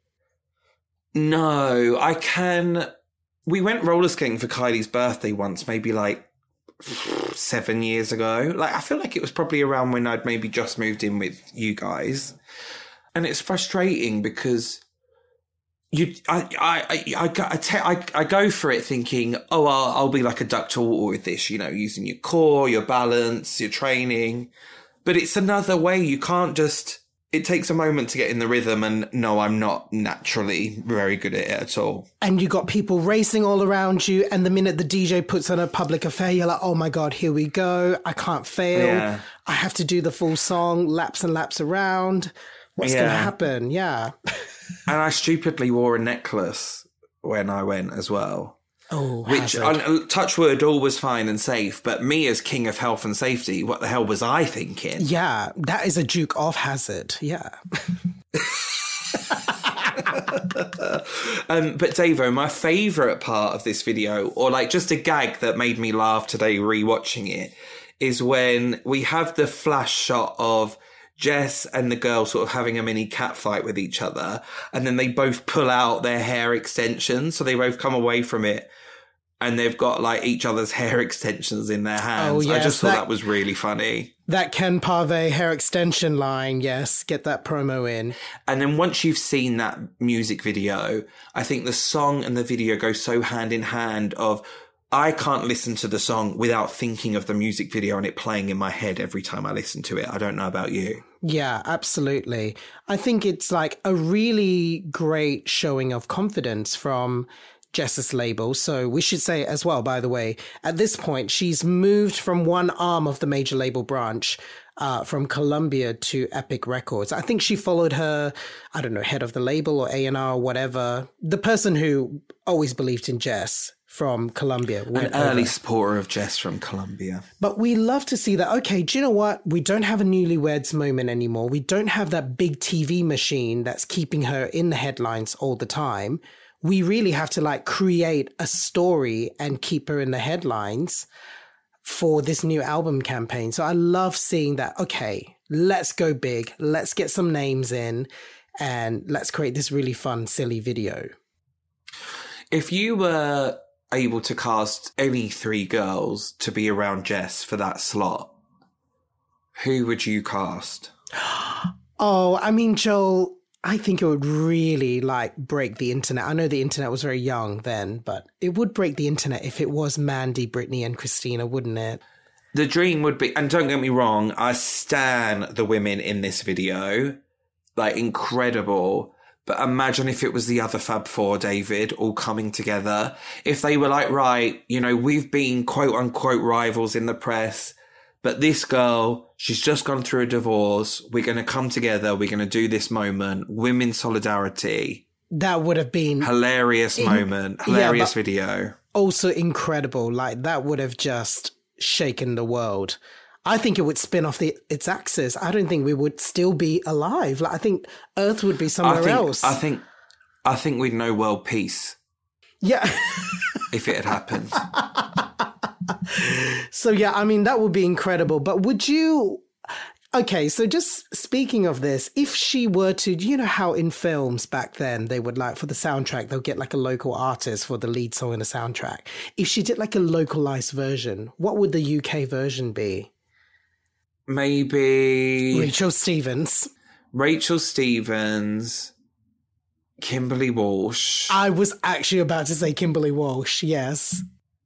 No, I can. We went roller skating for Kylie's birthday once, maybe like seven years ago. Like, I feel like it was probably around when I'd maybe just moved in with you guys. And it's frustrating because you, I, I, I, I, I, te- I, I go for it thinking, oh, I'll, I'll be like a duck to water with this, you know, using your core, your balance, your training. But it's another way. You can't just, it takes a moment to get in the rhythm. And no, I'm not naturally very good at it at all. And you got people racing all around you. And the minute the D J puts on a public affair, you're like, oh my God, here we go. I can't fail. Yeah. I have to do the full song, laps and laps around. What's yeah. going to happen? Yeah. And I stupidly wore a necklace when I went as well. Oh, which, on, touch wood, all was fine and safe. But me as king of health and safety, what the hell was I thinking? Yeah, that is a Duke of Hazzard. Yeah. um, but Davo, my favourite part of this video, or like just a gag that made me laugh today rewatching it, is when we have the flash shot of Jess and the girl sort of having a mini cat fight with each other. And then they both pull out their hair extensions. So they both come away from it and they've got like each other's hair extensions in their hands. Oh, yes, I just thought that, that was really funny. That Ken Parve hair extension line. Yes. Get that promo in. And then once you've seen that music video, I think the song and the video go so hand in hand of, I can't listen to the song without thinking of the music video and it playing in my head every time I listen to it. I don't know about you. Yeah, absolutely. I think it's like a really great showing of confidence from Jess's label. So we should say as well, by the way, at this point, she's moved from one arm of the major label branch uh, from Columbia to Epic Records. I think she followed her, I don't know, head of the label or A and R or whatever, the person who always believed in Jess from Columbia. An early over. supporter of Jess from Columbia. But we love to see that, okay, do you know what? We don't have a newlyweds moment anymore. We don't have that big T V machine that's keeping her in the headlines all the time. we really have to like create a story and keep her in the headlines for this new album campaign. So I love seeing that, okay, let's go big, let's get some names in, and let's create this really fun, silly video. If you were able to cast any three girls to be around Jess for that slot, who would you cast? Oh, I mean, Joel, I think it would really like break the internet. I know the internet was very young then, but it would break the internet if it was Mandy, Brittany, and Christina, wouldn't it? The dream would be, and don't get me wrong, I stan the women in this video, like incredible. But imagine if it was the other Fab Four, David, all coming together. If they were like, right, you know, we've been quote unquote rivals in the press, but this girl, she's just gone through a divorce. We're going to come together. We're going to do this moment. Women solidarity. That would have been hilarious in, moment. Hilarious yeah, video. Also incredible. Like that would have just shaken the world. I think it would spin off the, its axis. I don't think we would still be alive. Like I think Earth would be somewhere I think, else. I think, I think we'd know world peace. Yeah. If it had happened. So yeah, I mean, that would be incredible. But would you, okay, so just speaking of this, if she were to, you know how in films back then, they would like, for the soundtrack, they'll get like a local artist for the lead song in the soundtrack. If she did like a localized version, what would the U K version be? Maybe Rachel Stevens. Rachel Stevens, Kimberly Walsh. I was actually about to say Kimberly Walsh, yes.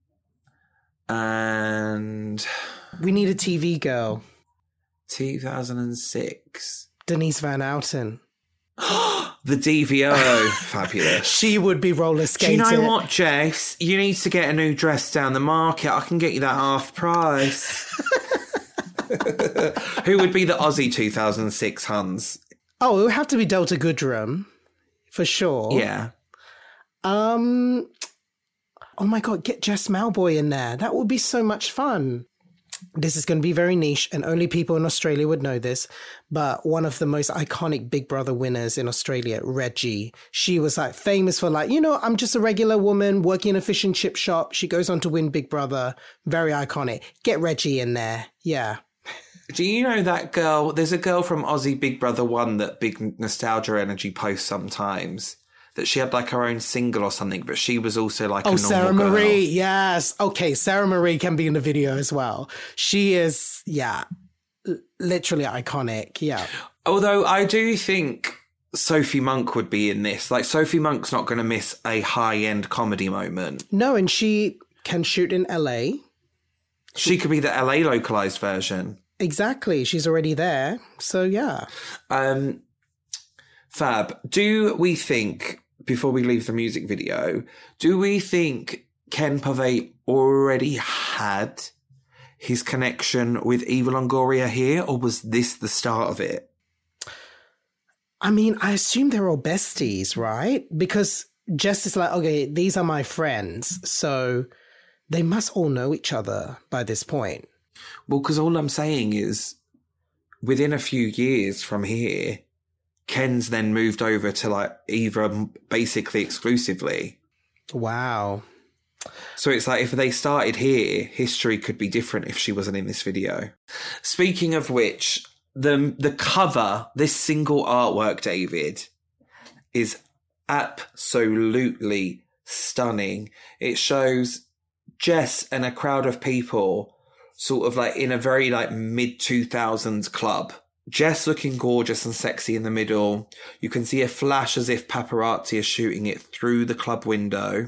And we need a T V girl. two thousand six. Denise Van Outen. The D V O. Fabulous. She would be roller skating. Do you know what, Jess? You need to get a new dress down the market. I can get you that half price. Who would be the Aussie two thousand six Huns? Oh, it would have to be Delta Goodrem, for sure. Yeah. Um. Oh my God, get Jess Malboy in there. That would be so much fun. This is going to be very niche and only people in Australia would know this. But one of the most iconic Big Brother winners in Australia, Reggie, she was like famous for like, you know, I'm just a regular woman working in a fish and chip shop. She goes on to win Big Brother. Very iconic. Get Reggie in there. Yeah. Do you know that girl? There's a girl from Aussie Big Brother one that Big Nostalgia Energy posts sometimes. That she had like her own single or something, but she was also like oh, a normal Sarah Marie, girl. yes. Okay, Sarah Marie can be in the video as well. She is, yeah, literally iconic, yeah. Although I do think Sophie Monk would be in this. Like, Sophie Monk's not going to miss a high-end comedy moment. No, and she can shoot in L A. She could be the L A localized version. Exactly, she's already there, so yeah. Um, Fab, do we think, before we leave the music video, do we think Ken Pavey already had his connection with Eva Longoria here, or was this the start of it? I mean, I assume they're all besties, right? Because Jess is like, okay, these are my friends, so they must all know each other by this point. Well, because all I'm saying is, within a few years from here, Ken's then moved over to like Eva basically exclusively. Wow. So it's like if they started here, history could be different if she wasn't in this video. Speaking of which, the the cover, this single artwork, David, is absolutely stunning. It shows Jess and a crowd of people sort of like in a very like mid two thousands club. Jess looking gorgeous and sexy in the middle. You can see a flash as if paparazzi are shooting it through the club window.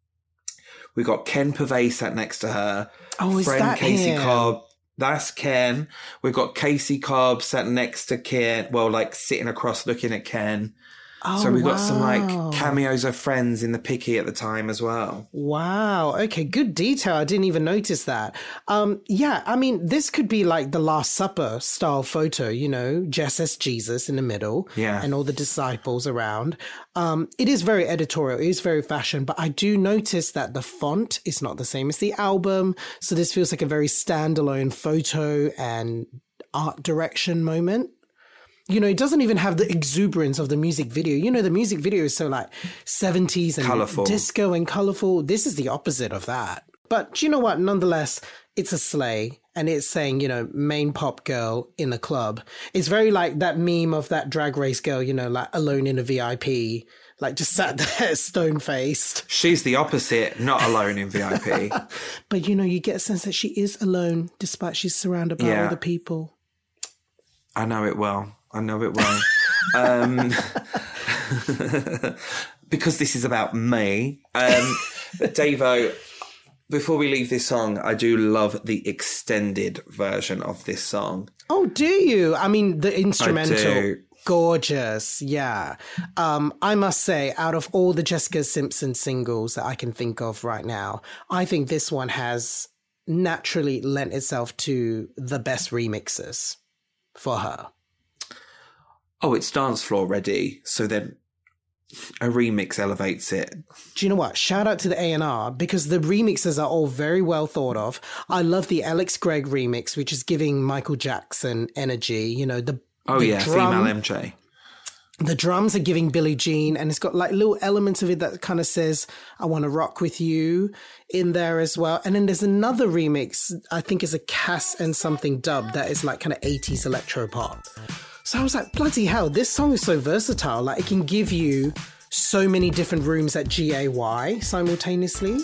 We got Ken Pavey sat next to her. Oh, is Friend that Casey him? Cobb. That's Ken. We've got Casey Cobb sat next to Ken. Well, like sitting across looking at Ken. Oh, so we wow. got some like cameos of friends in the picky at the time as well. Wow. Okay, good detail. I didn't even notice that. Um, yeah, I mean, this could be like the Last Supper style photo, you know, Jess as Jesus in the middle, yeah, and all the disciples around. Um, it is very editorial, it is very fashion, but I do notice that the font is not the same as the album. So this feels like a very standalone photo and art direction moment. You know, it doesn't even have the exuberance of the music video. You know, the music video is so like seventies and colourful. Disco and colourful. This is the opposite of that. But you know what? Nonetheless, it's a sleigh and it's saying, you know, main pop girl in a club. It's very like that meme of that Drag Race girl, you know, like alone in a V I P, like just sat there stone faced. She's the opposite, not alone in V I P. But, you know, you get a sense that she is alone despite she's surrounded by Yeah. other people. I know it well. I know it well. um, because this is about me. Um, Davo, before we leave this song, I do love the extended version of this song. Oh, do you? I mean, the instrumental. I do. Gorgeous. Yeah. Um, I must say, out of all the Jessica Simpson singles that I can think of right now, I think this one has naturally lent itself to the best remixes for her. Oh, it's dance floor ready. So then a remix elevates it. Do you know what? Shout out to the A and R because the remixes are all very well thought of. I love the Alex Gregg remix, which is giving Michael Jackson energy. You know, the Oh, the yeah, drum, female M J. The drums are giving Billie Jean, and it's got like little elements of it that kind of says, I want to rock with you in there as well. And then there's another remix, I think is a Cass and something dub that is like kind of eighties electro pop. So I was like, bloody hell, this song is so versatile. Like it can give you so many different rooms at G A Y simultaneously.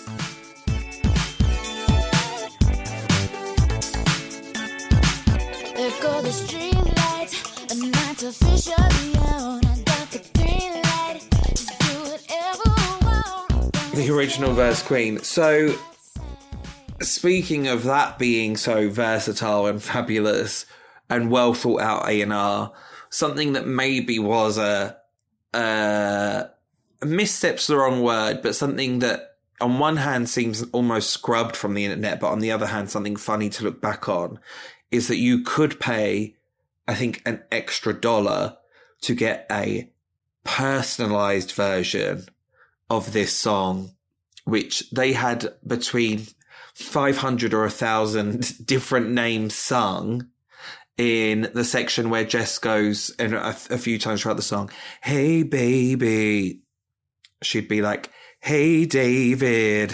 There go the street lights, and that's officially on. I got the green light, just do whatever I want. The original verse queen. So, speaking of that being so versatile and fabulous and well thought out A and R, something that maybe was a, a, a misstep's the wrong word, but something that on one hand seems almost scrubbed from the internet, but on the other hand, something funny to look back on, is that you could pay, I think, an extra dollar to get a personalized version of this song, which they had between five hundred or one thousand different names sung in the section where Jess goes, and a, a few times throughout the song, hey, baby. She'd be like, hey, David.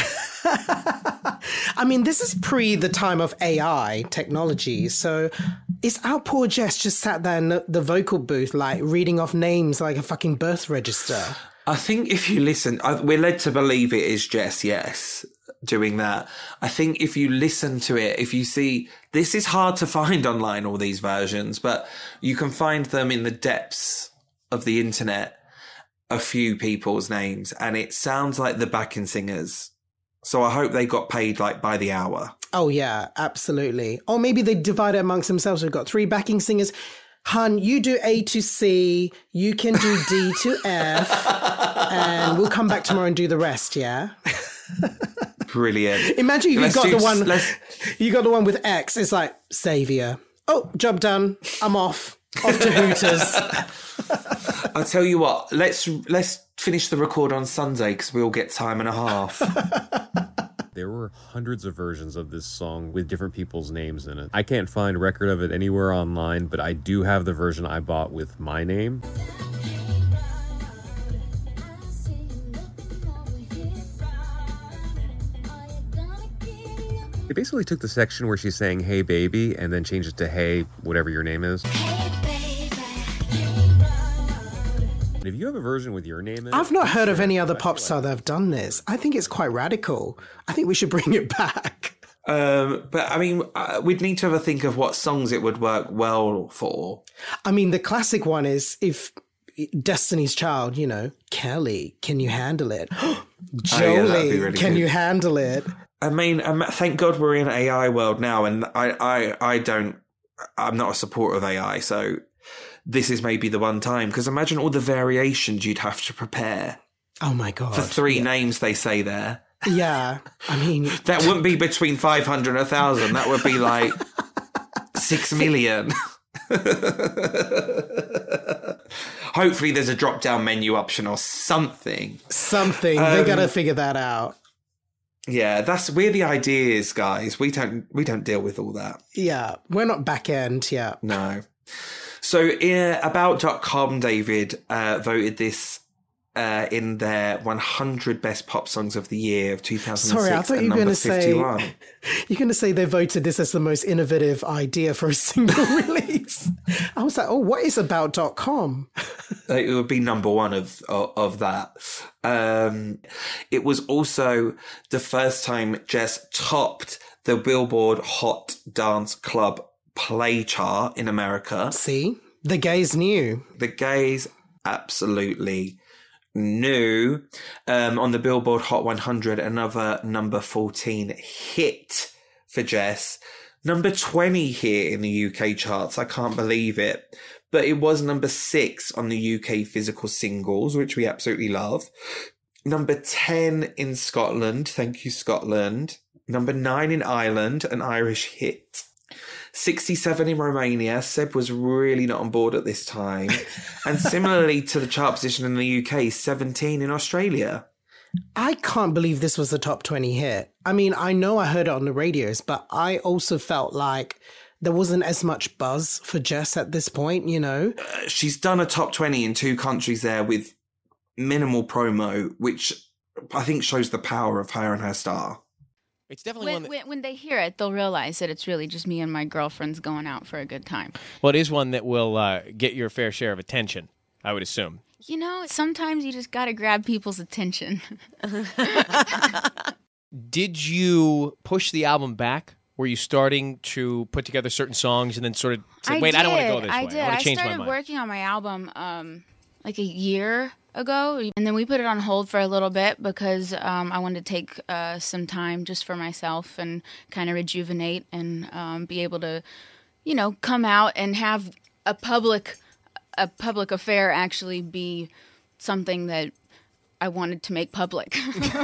I mean, this is pre the time of A I technology. So is our poor Jess just sat there in the, the vocal booth, like reading off names like a fucking birth register? I think if you listen, I, we're led to believe it is Jess, yes, doing that. I think if you listen to it, if you see, this is hard to find online, all these versions, but you can find them in the depths of the internet, a few people's names, and it sounds like the backing singers. So I hope they got paid like by the hour. Oh, yeah, absolutely. Or maybe they divide it amongst themselves. We've got three backing singers. Hun, you do A to C, you can do D to F, and we'll come back tomorrow and do the rest, yeah? Brilliant. Imagine if you Let's got do- the one let's- you got the one with X, it's like, Saviour. Oh, job done. I'm off. Off to Hooters. I'll tell you what, let's let's finish the record on Sunday because we all get time and a half. There were hundreds of versions of this song with different people's names in it. I can't find a record of it anywhere online, but I do have the version I bought with my name. They basically took the section where she's saying, hey baby, and then changed it to hey, whatever your name is. And if you have a version with your name in it, I've not heard of any other I pop feel star that have done this. I think it's quite radical. I think we should bring it back. Um, but I mean, uh, we'd need to have a think of what songs it would work well for. I mean, the classic one is if Destiny's Child, you know, Kelly, can you handle it? Jolie, Oh, that'd be really can good. you handle it? I mean, um, thank God we're in an A I world now, and I, I, I don't, I'm not a supporter of A I, so this is maybe the one time. Because imagine all the variations you'd have to prepare Oh my God. for three names they say there. Yeah. I mean, That wouldn't be between five hundred and one thousand. That would be like six million. Hopefully there's a drop-down menu option or something. something. Um, they got to figure that out. Yeah, that's we're the ideas, guys. We don't we don't deal with all that. Yeah. We're not back end. Yeah. No. So uh, about dot com, David, uh, voted this uh, in their one hundred best pop songs of the year of two thousand six. Sorry, I thought at you were going to fifty-one. say you're going to say they voted this as the most innovative idea for a single release. I was like, oh, what is about dot com? It would be number one of of, of that. Um, it was also the first time Jess topped the Billboard Hot Dance Club Play chart in America. See, the gays knew. The gays absolutely knew. Um, on the Billboard Hot one hundred, another number fourteen hit for Jess. Number twenty here in the U K charts. I can't believe it. But it was number six on the U K physical singles, which we absolutely love. Number ten in Scotland. Thank you, Scotland. Number nine in Ireland, an Irish hit. sixty-seven in Romania. Seb was really not on board at this time. And similarly to the chart position in the U K, seventeen in Australia. I can't believe this was a top twenty hit. I mean, I know I heard it on the radios, but I also felt like there wasn't as much buzz for Jess at this point, you know? Uh, she's done a top twenty in two countries there with minimal promo, which I think shows the power of her and her star. It's definitely when, one that, when, when they hear it, they'll realize that it's really just me and my girlfriends going out for a good time. well, it is one that will uh, get your fair share of attention, I would assume. You know, sometimes you just got to grab people's attention. Did you push the album back? Were you starting to put together certain songs and then sort of say, I wait, did. I don't want to go this I way. did. I want I to change my started mind. working on my album um, like a year ago, and then we put it on hold for a little bit because um, I wanted to take uh, some time just for myself and kind of rejuvenate and um, be able to, you know, come out and have a public a public affair actually be something that I wanted to make public.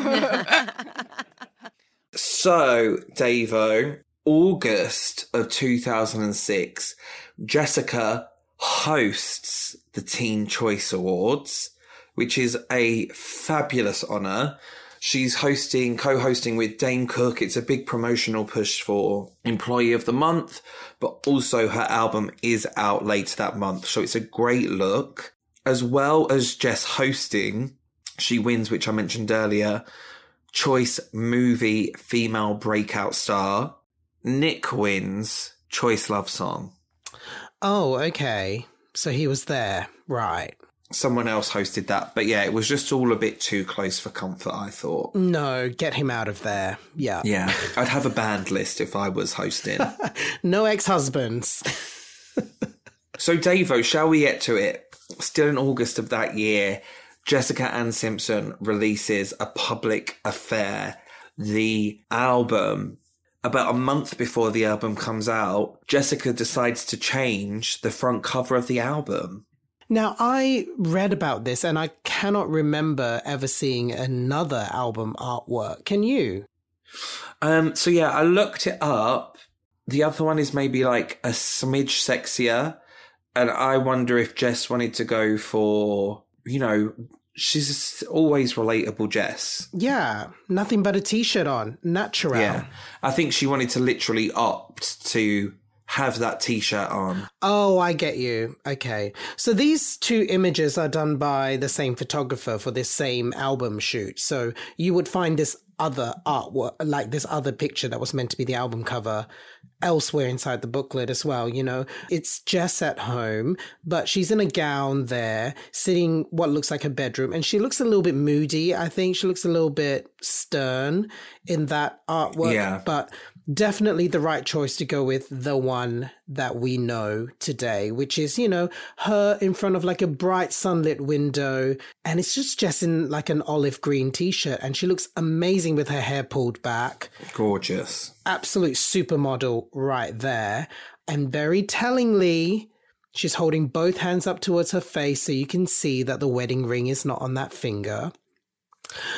So, Davo, August of two thousand six, Jessica hosts the Teen Choice Awards, which is a fabulous honour. She's hosting, co-hosting with Dane Cook. It's a big promotional push for Employee of the Month, but also her album is out later that month. So it's a great look. As well as Jess hosting, she wins, which I mentioned earlier, Choice Movie Female Breakout Star. Nick wins Choice Love Song. Oh, okay. So he was there. Right. Someone else hosted that. But yeah, it was just all a bit too close for comfort, I thought. No, get him out of there. Yeah. Yeah. I'd have a band list if I was hosting. No ex-husbands. So, Davo, shall we get to it? Still in August of that year, Jessica Ann Simpson releases A Public Affair, the album. About a month before the album comes out, Jessica decides to change the front cover of the album. Now, I read about this and I cannot remember ever seeing another album artwork. Can you? Um, so yeah, I looked it up. The other one is maybe like a smidge sexier. And I wonder if Jess wanted to go for, you know, she's always relatable, Jess. Yeah, nothing but a t-shirt on. Natural. Yeah. I think she wanted to literally opt to have that t-shirt on. Oh, I get you. Okay. So these two images are done by the same photographer for this same album shoot. So you would find this other artwork, like this other picture that was meant to be the album cover, elsewhere inside the booklet as well. You know, it's Jess at home, but she's in a gown there, sitting what looks like a bedroom, and she looks a little bit moody. I think she looks a little bit stern in that artwork. Yeah. But definitely the right choice to go with the one that we know today, which is, you know, her in front of like a bright sunlit window. And it's just Jess in like an olive green t-shirt. And she looks amazing with her hair pulled back. Gorgeous. Absolute supermodel right there. And very tellingly, she's holding both hands up towards her face so you can see that the wedding ring is not on that finger.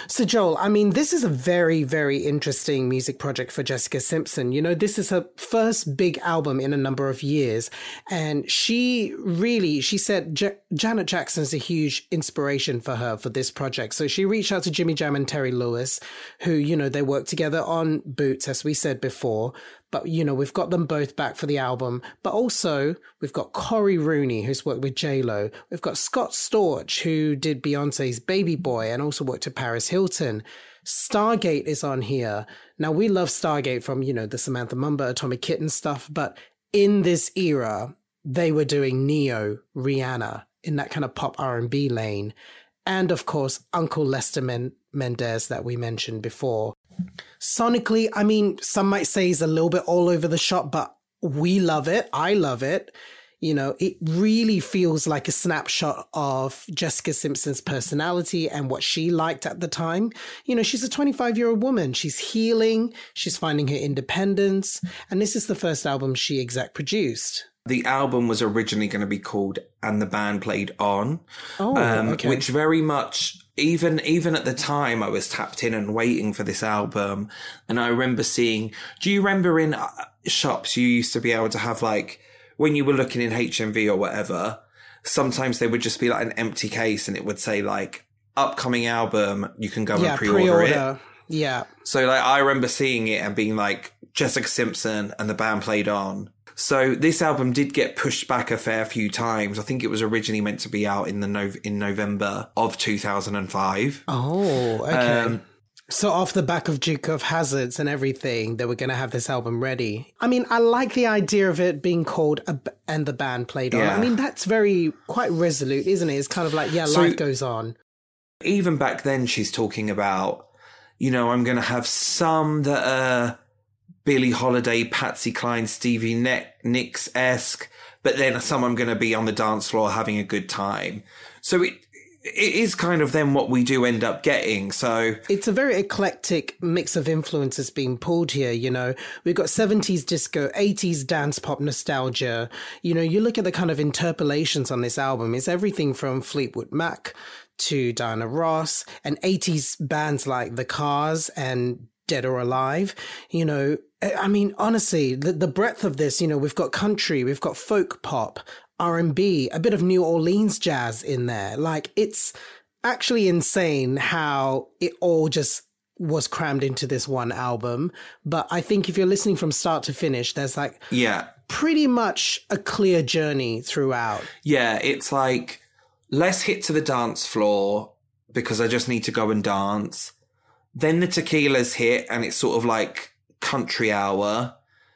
So, Joel, I mean, this is a very, very interesting music project for Jessica Simpson. You know, this is her first big album in a number of years. And she really, she said J- Janet Jackson's a huge inspiration for her for this project. So she reached out to Jimmy Jam and Terry Lewis, who, you know, they worked together on Boots, as we said before. But, you know, we've got them both back for the album. But also, we've got Corey Rooney, who's worked with J-Lo. We've got Scott Storch, who did Beyonce's Baby Boy and also worked with Paris Hilton. Stargate is on here. Now, we love Stargate from, you know, the Samantha Mumba, Atomic Kitten stuff. But in this era, they were doing Neo, Rihanna, in that kind of pop R and B lane. And, of course, Uncle Lester Men- Mendez that we mentioned before. Sonically, I mean, some might say he's a little bit all over the shop, but we love it. I love it. You know, it really feels like a snapshot of Jessica Simpson's personality and what she liked at the time. You know, she's a twenty-five-year-old woman. She's healing. She's finding her independence. And this is the first album she exec produced. The album was originally going to be called And the Band Played On, Oh, um, okay. which very much, even even at the time, I was tapped in and waiting for this album. And I remember seeing, do you remember in uh, shops you used to be able to have, like, when you were looking in H M V or whatever, sometimes they would just be like an empty case and it would say like upcoming album, you can go yeah, and pre-order, pre-order. it. Yeah. So like I remember seeing it and being like Jessica Simpson and the Band Played On. So this album did get pushed back a fair few times. I think it was originally meant to be out in the no- in November of two thousand five. Oh, okay. Um, So off the back of Duke of Hazzards and everything, they were going to have this album ready. I mean, I like the idea of it being called a, And the Band Played On. Yeah. I mean, that's very, quite resolute, isn't it? It's kind of like, yeah, So- life goes on. Even back then, she's talking about, you know, I'm going to have some that are Billie Holiday, Patsy Cline, Stevie Nicks-esque, but then some I'm going to be on the dance floor having a good time. So it it is kind of then what we do end up getting. So It's a very eclectic mix of influences being pulled here, you know. We've got seventies disco, eighties dance pop nostalgia. You know, you look at the kind of interpolations on this album, it's everything from Fleetwood Mac to Diana Ross, and eighties bands like The Cars and Dead or Alive. You know, I mean, honestly, the, the breadth of this, you know, we've got country, we've got folk pop, R and B, a bit of New Orleans jazz in there. Like, it's actually insane how it all just was crammed into this one album. But I think if you're listening from start to finish, there's like yeah, pretty much a clear journey throughout. yeah, it's like, let's hit to the dance floor because I just need to go and dance. Then the tequila's hit and it's sort of like country hour.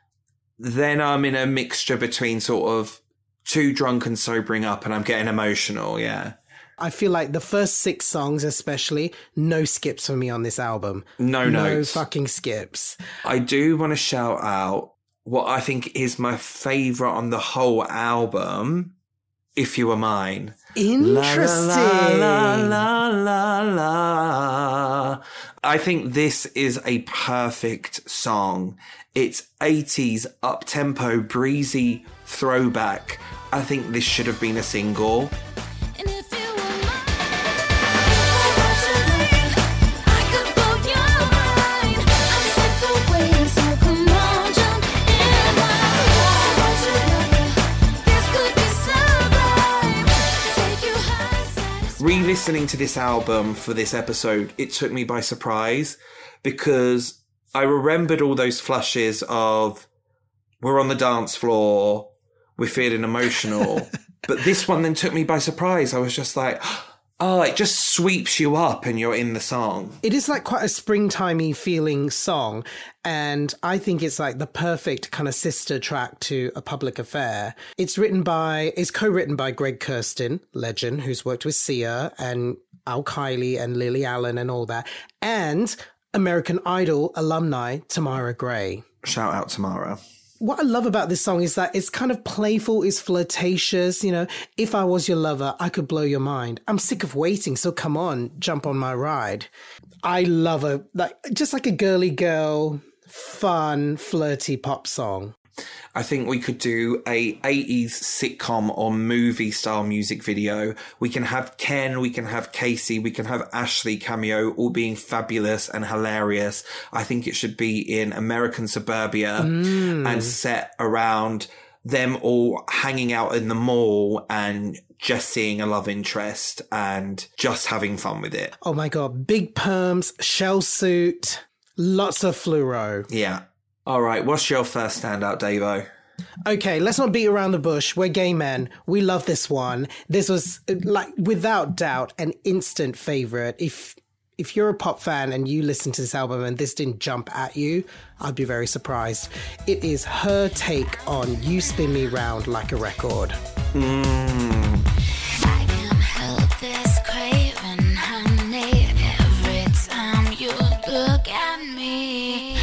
Then I'm in a mixture between sort of too drunk and sobering up and I'm getting emotional, yeah. I feel like the first six songs especially, no skips for me on this album. No notes. No fucking skips. I do want to shout out what I think is my favourite on the whole album, If You Were Mine. Interesting. La, la, la, la, la. I think this is a perfect song. It's eighties, up-tempo, breezy throwback. I think this should have been a single. And if you were mine, I want to leave. I could blow your mind. I'm set the way, so come on, jump in my I want to know this could be sublime. Take you high, satisfied. Re-listening to this album for this episode, it took me by surprise because I remembered all those flushes of we're on the dance floor, we're feeling emotional. But this one then took me by surprise. I was just like, oh, it just sweeps you up and you're in the song. It is like quite a springtimey feeling song. And I think it's like the perfect kind of sister track to A Public Affair. It's written by, it's co-written by Greg Kurstin, legend, who's worked with Sia and Al Kiley and Lily Allen and all that. And American Idol alumni Tamara Gray. Shout out Tamara. What I love about this song is that it's kind of playful, it's flirtatious, you know, if I was your lover, I could blow your mind. I'm sick of waiting, so come on, jump on my ride. I love a, like, just like a girly girl, fun, flirty pop song. I think we could do a eighties sitcom or movie style music video. We can have Ken, we can have Casey, we can have Ashley cameo, all being fabulous and hilarious. I think it should be in American suburbia mm. and set around them all hanging out in the mall and just seeing a love interest and just having fun with it. Oh my God. Big perms, shell suit, lots of fluoro. Yeah. All right, what's your first standout, Davo? Okay, let's not beat around the bush. We're gay men. We love this one. This was, like, without doubt, an instant favorite. If if you're a pop fan and you listen to this album and this didn't jump at you, I'd be very surprised. It is her take on You Spin Me Round Like a Record. Mm. I can't help this craving, honey, every time you look at me.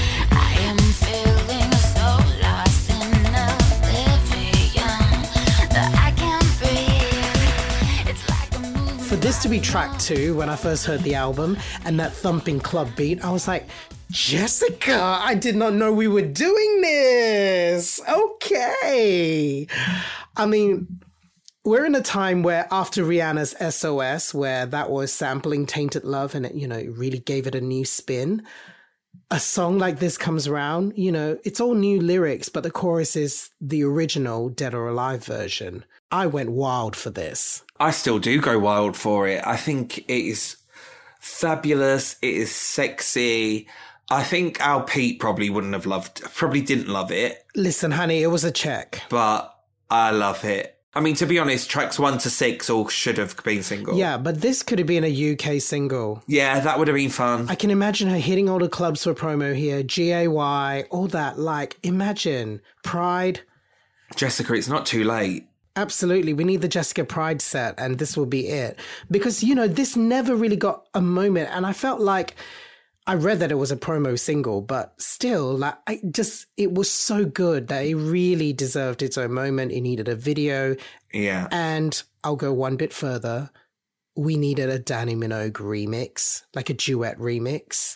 For this to be track two, when I first heard the album and that thumping club beat, I was like, Jessica, I did not know we were doing this. Okay. I mean, we're in a time where after Rihanna's S O S, where that was sampling Tainted Love and it, you know, it really gave it a new spin. A song like this comes around, you know, it's all new lyrics, but the chorus is the original Dead or Alive version. I went wild for this. I still do go wild for it. I think it is fabulous. It is sexy. I think Al Pete probably wouldn't have loved, probably didn't love it. Listen, honey, it was a check. But I love it. I mean, to be honest, tracks one to six all should have been single. Yeah, but this could have been a U K single. Yeah, that would have been fun. I can imagine her hitting all the clubs for promo here. G A Y, all that. Like, imagine. Pride. Jessica, it's not too late. Absolutely. We need the Jessica Pride set, and this will be it. Because, you know, this never really got a moment. And I felt like I read that it was a promo single, but still, like, I just, it was so good that it really deserved its own moment. It needed a video. Yeah. And I'll go one bit further. We needed a Danny Minogue remix, like a duet remix.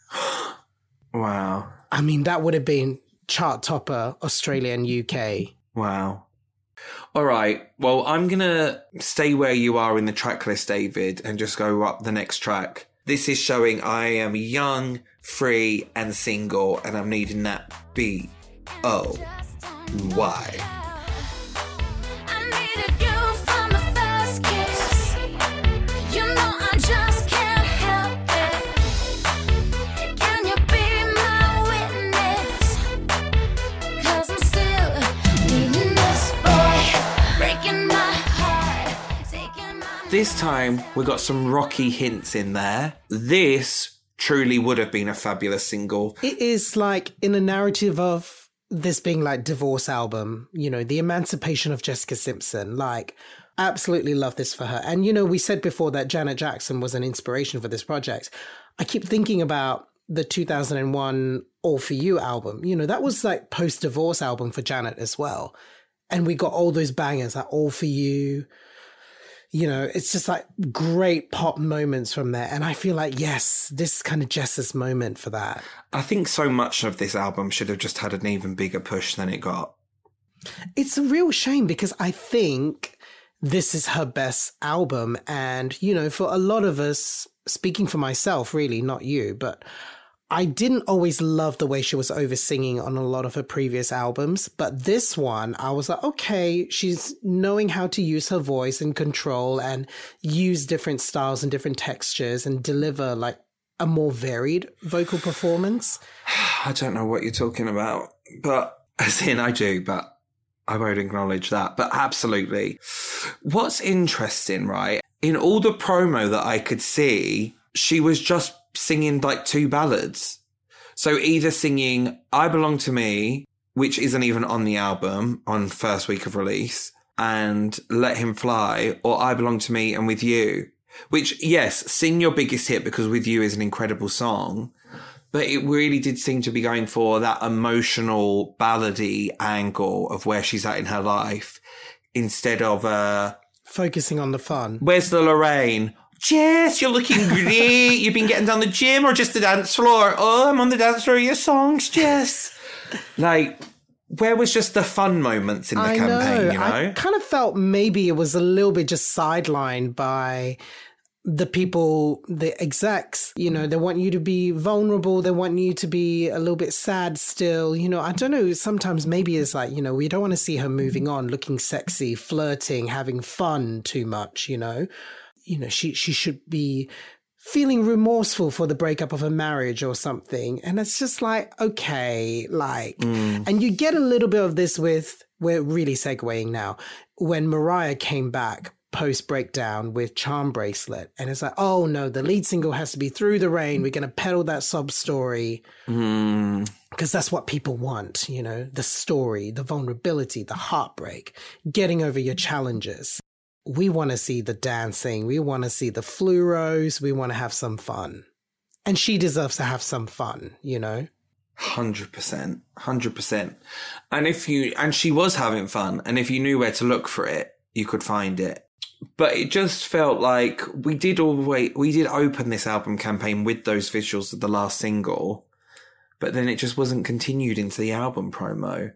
Wow. I mean, that would have been chart topper, Australia and U K. Wow. All right. Well, I'm going to stay where you are in the track list, David, and just go up the next track. This is showing I am young, free, and single, and I'm needing that B O Y. This time, we got some rocky hints in there. This truly would have been a fabulous single. It is like in a narrative of this being like divorce album, you know, the emancipation of Jessica Simpson. Like, absolutely love this for her. And, you know, we said before that Janet Jackson was an inspiration for this project. I keep thinking about the two thousand one All For You album. You know, that was like post-divorce album for Janet as well. And we got all those bangers like All For You. You know, it's just like great pop moments from there. And I feel like, yes, this is kind of Jess's moment for that. I think so much of this album should have just had an even bigger push than it got. It's a real shame because I think this is her best album. And, you know, for a lot of us, speaking for myself, really, not you, but I didn't always love the way she was over singing on a lot of her previous albums, but this one, I was like, okay, she's knowing how to use her voice and control and use different styles and different textures and deliver like a more varied vocal performance. I don't know what you're talking about, but as in I do, but I won't acknowledge that. But absolutely. What's interesting, right? In all the promo that I could see, she was just singing like two ballads. So either singing I Belong to Me, which isn't even on the album on first week of release, and Let Him Fly, or I Belong to Me and With You, which, yes, sing your biggest hit because With You is an incredible song, but it really did seem to be going for that emotional ballady angle of where she's at in her life instead of uh focusing on the fun. Where's the Lorraine? Jess, you're looking great. You've been getting down the gym or just the dance floor? Oh, I'm on the dance floor of your songs, Jess. Like, where was just the fun moments in the I campaign, know. you know? I kind of felt maybe it was a little bit just sidelined by the people, the execs. You know, they want you to be vulnerable. They want you to be a little bit sad still. You know, I don't know. Sometimes maybe it's like, you know, we don't want to see her moving on, looking sexy, flirting, having fun too much, you know. You know, she, she should be feeling remorseful for the breakup of a marriage or something. And it's just like, okay, like, mm. and you get a little bit of this with, we're really segueing now, when Mariah came back post breakdown with Charm Bracelet. And it's like, oh no, the lead single has to be Through the Rain. We're going to peddle that sob story. Mm. Because that's what people want, you know, the story, the vulnerability, the heartbreak, getting over your challenges. We want to see the dancing. We want to see the fluoros. We want to have some fun. And she deserves to have some fun, you know? one hundred percent. one hundred percent. And if you, and she was having fun. And if you knew where to look for it, you could find it. But it just felt like we did always, we did open this album campaign with those visuals of the last single. But then it just wasn't continued into the album promo.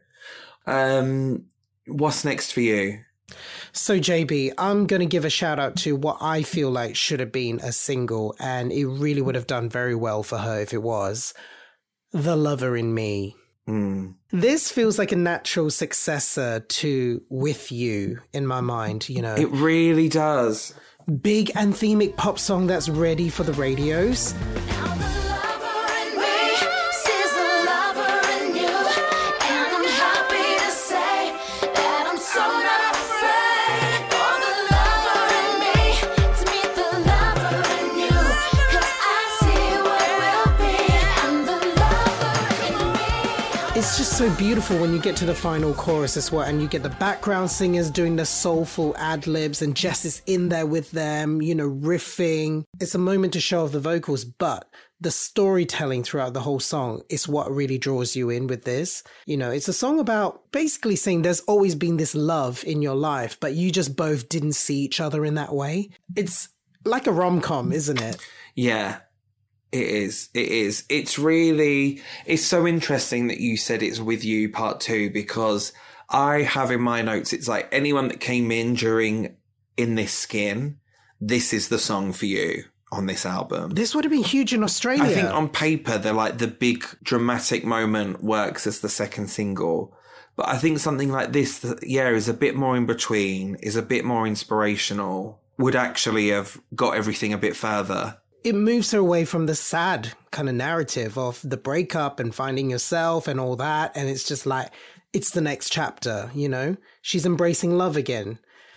Um, what's next for you? So, J B, I'm going to give a shout out to what I feel like should have been a single, and it really would have done very well for her if it was The Lover in Me. Mm. This feels like a natural successor to With You in my mind, you know. It really does. Big anthemic pop song that's ready for the radios. Now the lover in me sees the lover in you, and I'm happy to say that I'm so not afraid for the lover in me to meet the lover in you, 'cause I see what will be, and the lover in me. It's just so beautiful when you get to the final chorus as well, and you get the background singers doing the soulful ad-libs, and Jess is in there with them, you know, riffing. It's a moment to show off the vocals, but the storytelling throughout the whole song is what really draws you in with this. You know, it's a song about basically saying there's always been this love in your life, but you just both didn't see each other in that way. It's like a rom-com, isn't it? Yeah. It is. It is. It's really, it's so interesting that you said it's With You part two, because I have in my notes, it's like anyone that came in during In This Skin, this is the song for you on this album. This would have been huge in Australia. I think on paper, they're like the big dramatic moment works as the second single. But I think something like this, yeah, is a bit more in between, is a bit more inspirational, would actually have got everything a bit further. It moves her away from the sad kind of narrative of the breakup and finding yourself and all that. And it's just like, it's the next chapter, you know? She's embracing love again.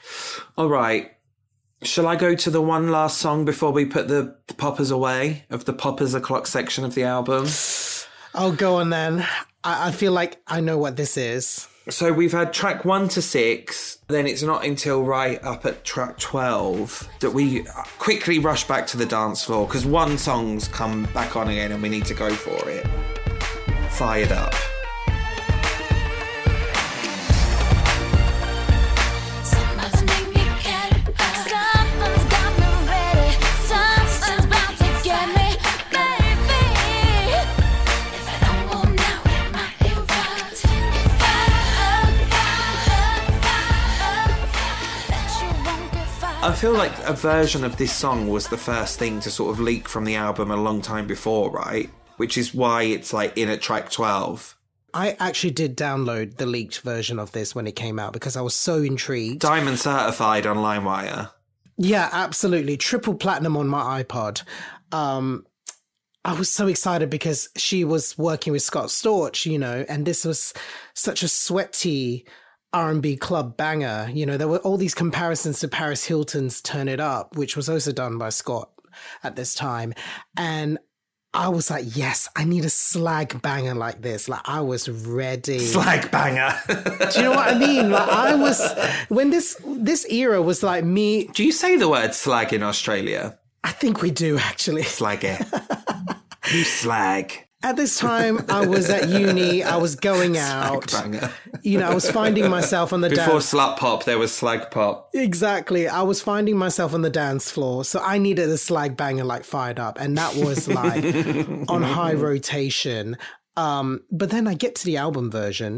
All right. Shall I go to the one last song before we put the, the poppers away of the Poppers O'Clock section of the album? Oh, go on then. I, I feel like I know what this is. So we've had track one to six, then it's not until right up at track twelve that we quickly rush back to the dance floor, because one song's come back on again and we need to go for it. Fired Up. Somebody's make me get up. Someone's got me ready. Something's about to get me, baby. If I don't move now, it might erupt. Fire up, fire up, fire up. Bet you won't get fired. I feel like a version of this song was the first thing to sort of leak from the album a long time before, right? Which is why it's like in at track twelve. I actually did download the leaked version of this when it came out because I was so intrigued. Diamond certified on LimeWire. Yeah, absolutely. Triple platinum on my iPod. Um, I was so excited because she was working with Scott Storch, you know, and this was such a sweaty R and B club banger. You know, there were all these comparisons to Paris Hilton's Turn It Up, which was also done by Scott at this time. And I was like, yes, I need a slag banger like this. Like, I was ready. Slag banger. Do you know what I mean? Like, I was, when this, this era was like me. Do you say the word slag in Australia? I think we do, actually. Slag it. You slag. At this time, I was at uni. I was going out. Slag banger. You know, I was finding myself on the Before dance. slut pop, there was slag pop. Exactly. I was finding myself on the dance floor. So I needed a slag banger like Fired Up. And that was like on high rotation. Um, but then I get to the album version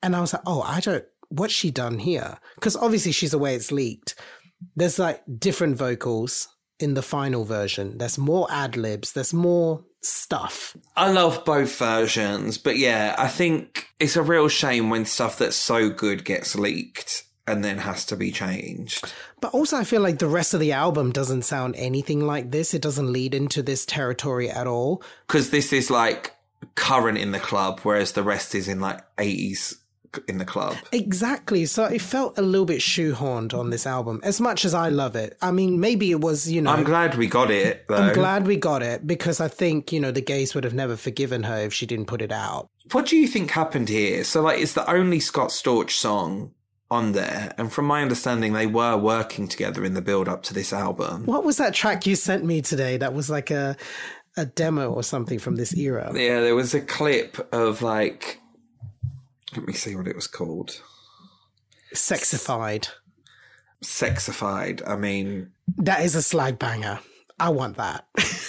And I was like, oh, I don't, what's she done here? Because obviously she's the way it's leaked. There's like different vocals in the final version. There's more ad-libs. There's more stuff. I love both versions, but yeah, I think it's a real shame when stuff that's so good gets leaked and then has to be changed. But also I feel like the rest of the album doesn't sound anything like this. It doesn't lead into this territory at all. Because this is like current in the club, whereas the rest is in like eighties in the club. Exactly. So it felt a little bit shoehorned on this album, as much as I love it. I mean, maybe it was, you know... I'm glad we got it, though. I'm glad we got it, because I think, you know, the gays would have never forgiven her if she didn't put it out. What do you think happened here? So, like, it's the only Scott Storch song on there, and from my understanding, they were working together in the build-up to this album. What was that track you sent me today that was like a, a demo or something from this era? Yeah, there was a clip of, like... Let me see what it was called. Sexified. Sexified. I mean... That is a slag banger. I want that.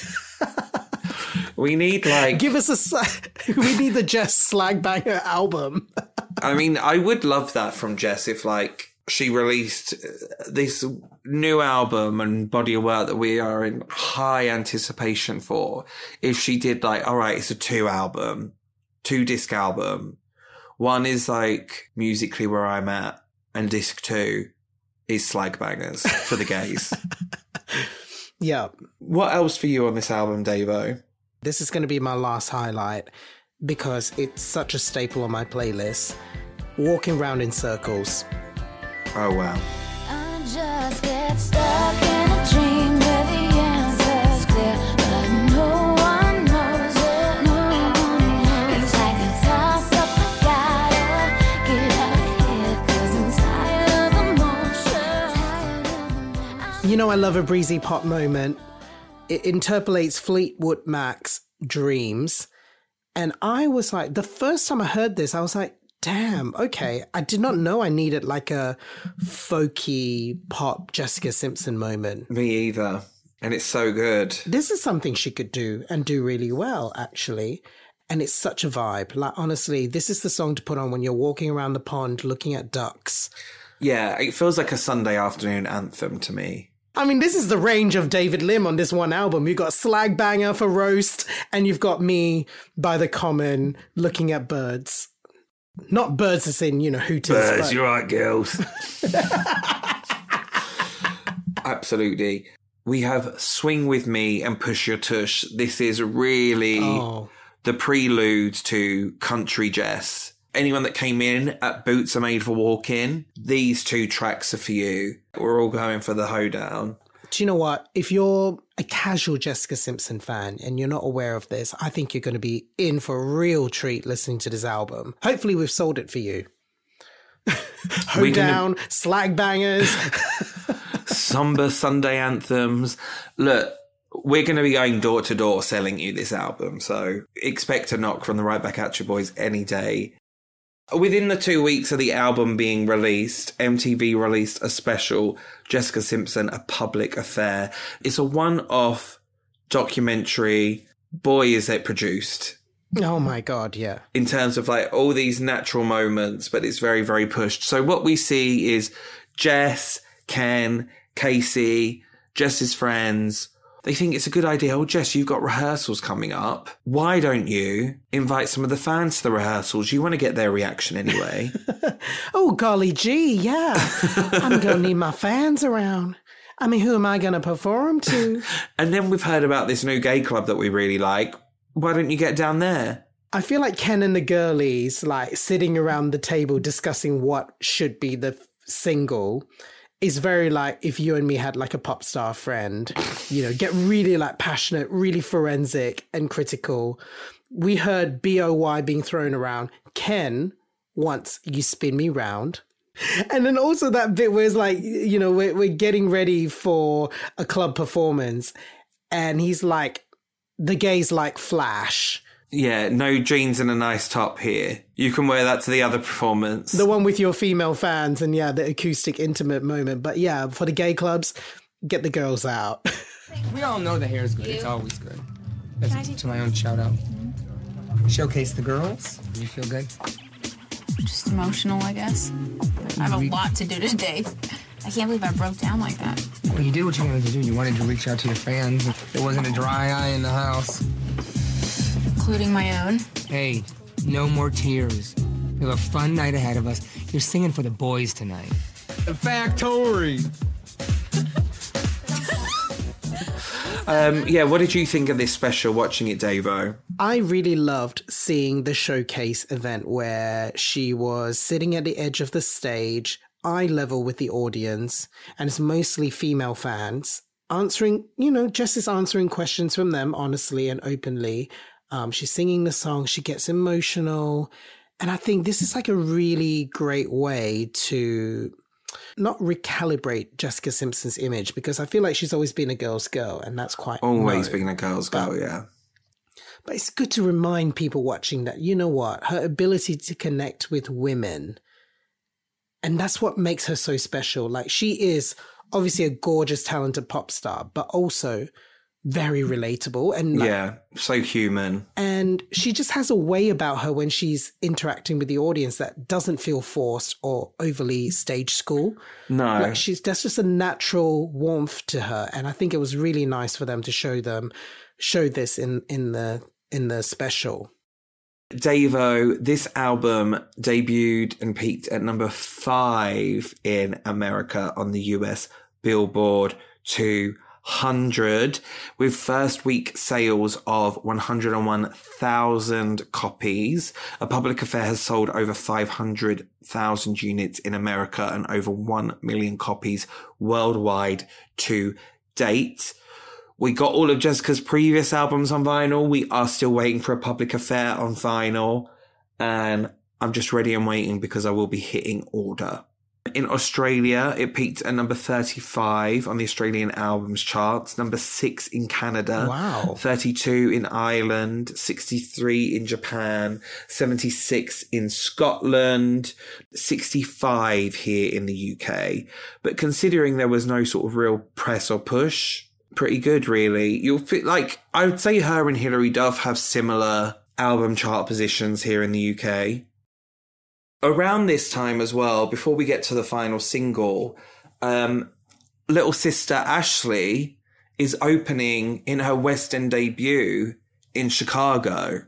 We need, like... Give us a... We need the Jess slag banger album. I mean, I would love that from Jess if, like, she released this new album and body of work that we are in high anticipation for. If she did, like, all right, it's a two album, two disc album. One is like Musically Where I'm At, and disc two is Slag Bangers for the gays. Yeah. What else for you on this album, Davo? This is going to be my last highlight because it's such a staple on my playlist. Walking Round in Circles. Oh, wow. I just get stuck in a dream where the answer's clear, but no one knows it. No one knows. It's like a toss up. I gotta get out of here 'cause I'm tired of emotion. Tired of emotion. You know, I love a breezy pop moment. It interpolates Fleetwood Mac's Dreams. And I was like, the first time I heard this, I was like, damn, okay. I did not know I needed like a folky pop Jessica Simpson moment. Me either. And it's so good. This is something she could do and do really well, actually. And it's such a vibe. Like, honestly, this is the song to put on when you're walking around the pond looking at ducks. Yeah, it feels like a Sunday afternoon anthem to me. I mean, this is the range of David Lim on this one album. You've got Slag Banger for Roast, and you've got Me by The Common looking at birds. Not birds as in, you know, hooters. Birds, but... you're right, girls. Absolutely. We have Swing With Me and Push Your Tush. This is really oh. the prelude to Country Jess. Anyone that came in at Boots Are Made for Walking, these two tracks are for you. We're all going for the hoedown. Do you know what? If you're a casual Jessica Simpson fan and you're not aware of this, I think you're going to be in for a real treat listening to this album. Hopefully we've sold it for you. Hoedown, gonna... slag bangers. Somber Sunday anthems. Look, we're going to be going door to door selling you this album. So expect a knock from the Right Back At You boys any day. Within the two weeks of the album being released, M T V released a special, Jessica Simpson, A Public Affair. It's a one-off documentary. Boy, is it produced. Oh my God, yeah. In terms of like all these natural moments, but it's very, very pushed. So what we see is Jess, Ken, Casey, Jess's friends. They think it's a good idea. Oh, Jess, you've got rehearsals coming up. Why don't you invite some of the fans to the rehearsals? You want to get their reaction anyway. Oh, golly gee, yeah. I'm going to need my fans around. I mean, who am I going to perform to? And then we've heard about this new gay club that we really like. Why don't you get down there? I feel like Ken and the girlies, like, sitting around the table discussing what should be the single is very like if you and me had like a pop star friend, you know, get really like passionate, really forensic and critical. We heard B O Y being thrown around. Ken wants You Spin Me Round. And then also that bit where it's like, you know, we're, we're getting ready for a club performance. And he's like, the gays like Flash. Yeah, no jeans and a nice top here. You can wear that to the other performance. The one with your female fans and, yeah, the acoustic intimate moment. But, yeah, for the gay clubs, get the girls out. We all know the hair is good. It's always good. That's to my own shout out. Mm-hmm. Showcase the girls. You feel good? Just emotional, I guess. I have a lot to do today. I can't believe I broke down like that. Well, you did what you wanted to do. You wanted to reach out to your fans. There wasn't a dry eye in the house. Including my own. Hey, no more tears. We have a fun night ahead of us. You're singing for the boys tonight. The Factory. Um, yeah, what did you think of this special, watching it, Davo? I really loved seeing the showcase event where she was sitting at the edge of the stage, eye level with the audience, and it's mostly female fans, answering, you know, Jess is answering questions from them honestly and openly. Um, she's singing the song, she gets emotional. And I think this is like a really great way to not recalibrate Jessica Simpson's image, because I feel like she's always been a girl's girl, and that's quite Always low. been a girl's girl, But- yeah. But it's good to remind people watching that, you know what, her ability to connect with women, and that's what makes her so special. Like, she is obviously a gorgeous, talented pop star, but also very relatable. And like, Yeah, so human. and she just has a way about her when she's interacting with the audience that doesn't feel forced or overly stage school. No. Like, she's, that's just a natural warmth to her. And I think it was really nice for them to show them, show this in, in the, in the special. Davo, this album debuted and peaked at number five in America on the U S Billboard two hundred, with first week sales of one hundred one thousand copies. A Public Affair has sold over five hundred thousand units in America and over one million copies worldwide to date. We got all of Jessica's previous albums on vinyl. We are still waiting for A Public Affair on vinyl. And I'm just ready and waiting because I will be hitting order. In Australia, it peaked at number thirty-five on the Australian albums charts, number six in Canada, Wow. thirty-two in Ireland, sixty-three in Japan, seventy-six in Scotland, sixty-five here in the U K. But considering there was no sort of real press or push, pretty good, really. You'll fit, like, I would say her and Hilary Duff have similar album chart positions here in the U K. Around this time as well, before we get to the final single, um, little sister Ashley is opening in her West End debut in Chicago.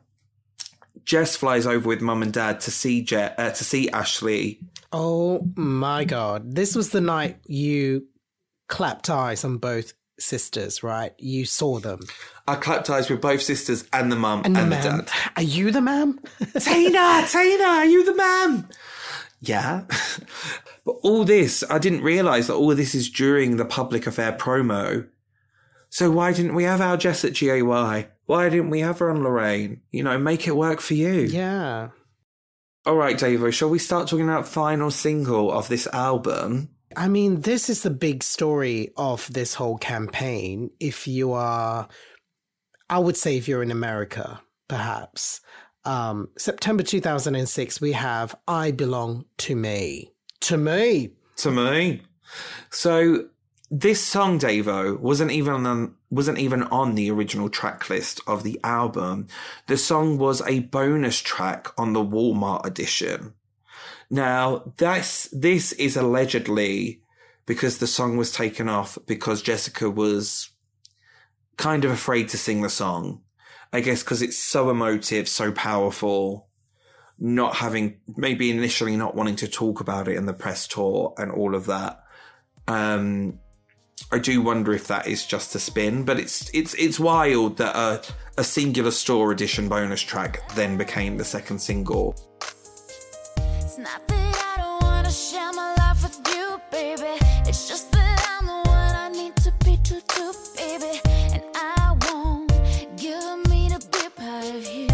Jess flies over with mum and dad to see Je- uh, to see Ashley. Oh my God. This was the night you clapped eyes on both sisters, right? You saw them. I clapped eyes with both sisters and the mum and, And, the the ma'am. dad. Are you the ma'am? Tina, Tina, are you the man? Yeah. But all this, I didn't realise that all of this is during the Public Affair promo. So why didn't we have our Jess at G A Y? Why didn't we have her on Lorraine? You know, make it work for you. Yeah. All right, Davo, shall we start talking about final single of this album? I mean, this is the big story of this whole campaign. If you are, I would say if you're in America, perhaps. Um, September two thousand six, we have I Belong to Me. To me. To me. So this song, Davo, wasn't even on, wasn't even on the original track list of the album. The song was a bonus track on the Walmart edition. Now, that's, this is allegedly because the song was taken off because Jessica was kind of afraid to sing the song. I guess because it's so emotive, so powerful, not having, maybe initially not wanting to talk about it in the press tour and all of that. Um, I do wonder if that is just a spin, but it's it's it's wild that a, a singular store edition bonus track then became the second single. It's not that I don't wanna share my life with you, baby. It's just that I'm the one I need to be true to, baby. And I want you me to be part of you.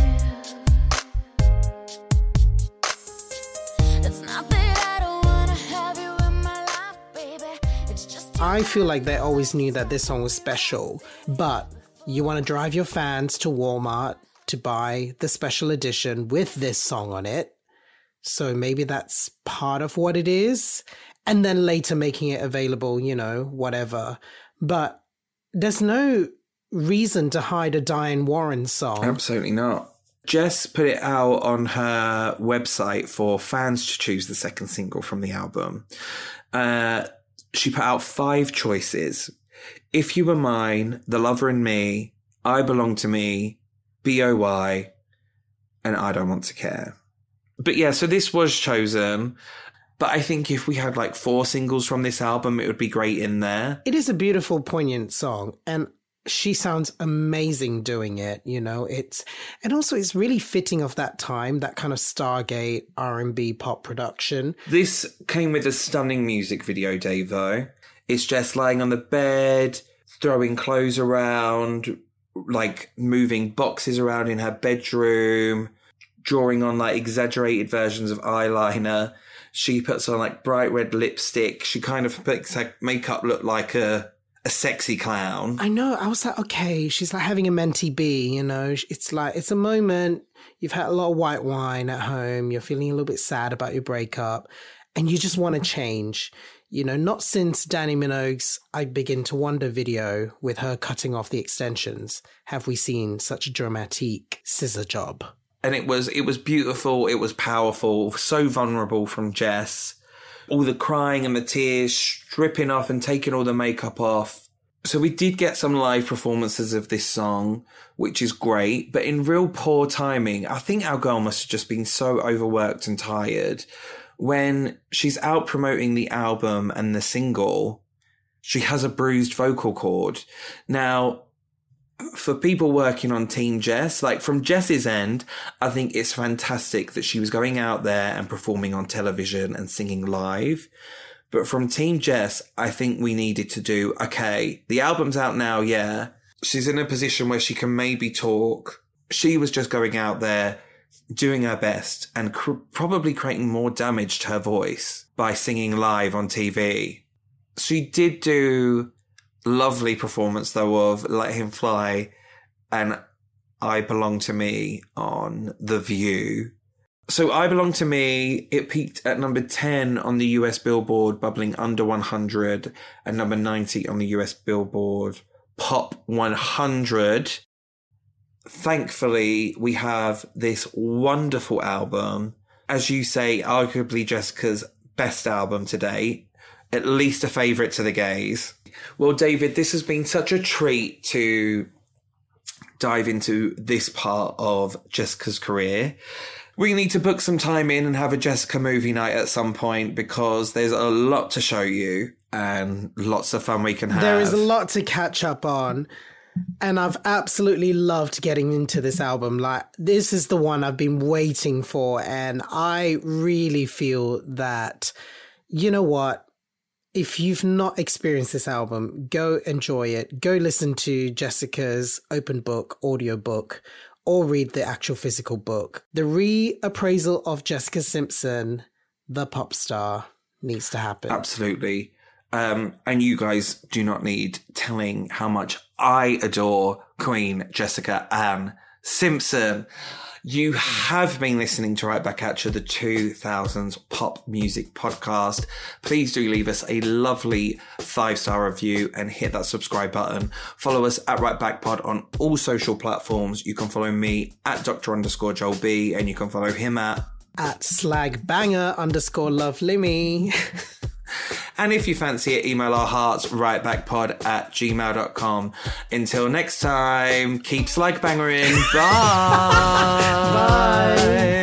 It's not that I don't wanna have you in my life, baby. It's just I feel like they always knew that this song was special, but you want to drive your fans to Walmart to buy the special edition with this song on it. So maybe that's part of what it is. And then later making it available, you know, whatever. But there's no reason to hide a Diane Warren song. Absolutely not. Jess put it out on her website for fans to choose the second single from the album. Uh, she put out five choices. If You Were Mine, The Lover in Me, I Belong to Me, B O Y, and I Don't Want to Care. But yeah, so this was chosen. But I think if we had like four singles from this album, it would be great in there. It is a beautiful, poignant song. And she sounds amazing doing it, you know. It's and also it's really fitting of that time, that kind of Stargate R and B pop production. This came with a stunning music video, Dave, though. It's just lying on the bed, throwing clothes around, like moving boxes around in her bedroom, drawing on like exaggerated versions of eyeliner. She puts on like bright red lipstick. She kind of makes her makeup look like a a sexy clown. I know. I was like, okay, she's like having a mentee bee, you know. It's like, it's a moment. You've had a lot of white wine at home. You're feeling a little bit sad about your breakup and you just want to change. You know, not since Danny Minogue's I Begin to Wonder video with her cutting off the extensions have we seen such a dramatic scissor job. And it was, it was beautiful. It was powerful, so vulnerable from Jess. All the crying and the tears, stripping off and taking all the makeup off. So we did get some live performances of this song, which is great. But in real poor timing, I think our girl must have just been so overworked and tired. When she's out promoting the album and the single, she has a bruised vocal cord. Now, for people working on Team Jess, like from Jess's end, I think it's fantastic that she was going out there and performing on television and singing live. But from Team Jess, I think we needed to do, okay, the album's out now, yeah. She's in a position where she can maybe talk. She was just going out there, doing her best and cr- probably creating more damage to her voice by singing live on T V. She did do lovely performance though of Let Him Fly and I Belong to Me on The View. So I Belong to Me, it peaked at number ten on the U S Billboard, bubbling under one hundred, and number ninety on the U S Billboard Pop one hundred. Thankfully, we have this wonderful album. As you say, arguably Jessica's best album to date. At least a favourite to the gays. Well, David, this has been such a treat to dive into this part of Jessica's career. We need to book some time in and have a Jessica movie night at some point because there's a lot to show you and lots of fun we can have. There is a lot to catch up on. And I've absolutely loved getting into this album. Like, this is the one I've been waiting for. And I really feel that, you know what? If you've not experienced this album, go enjoy it. Go listen to Jessica's open book, audiobook, or read the actual physical book. The reappraisal of Jessica Simpson, the pop star, needs to happen. Absolutely. Um, and you guys do not need telling how much I adore Queen Jessica Ann Simpson. You have been listening to Right Back At You, the two thousands pop music podcast. Please do leave us a lovely five-star review and hit that subscribe button. Follow us at Right Back Pod on all social platforms. You can follow me at Doctor underscore Joel B, and you can follow him at at slagbanger underscore lovelimmy. And if you fancy it, email our hearts, rightbackpod at gmail dot com. Until next time, keep slagbangering. Bye. Bye.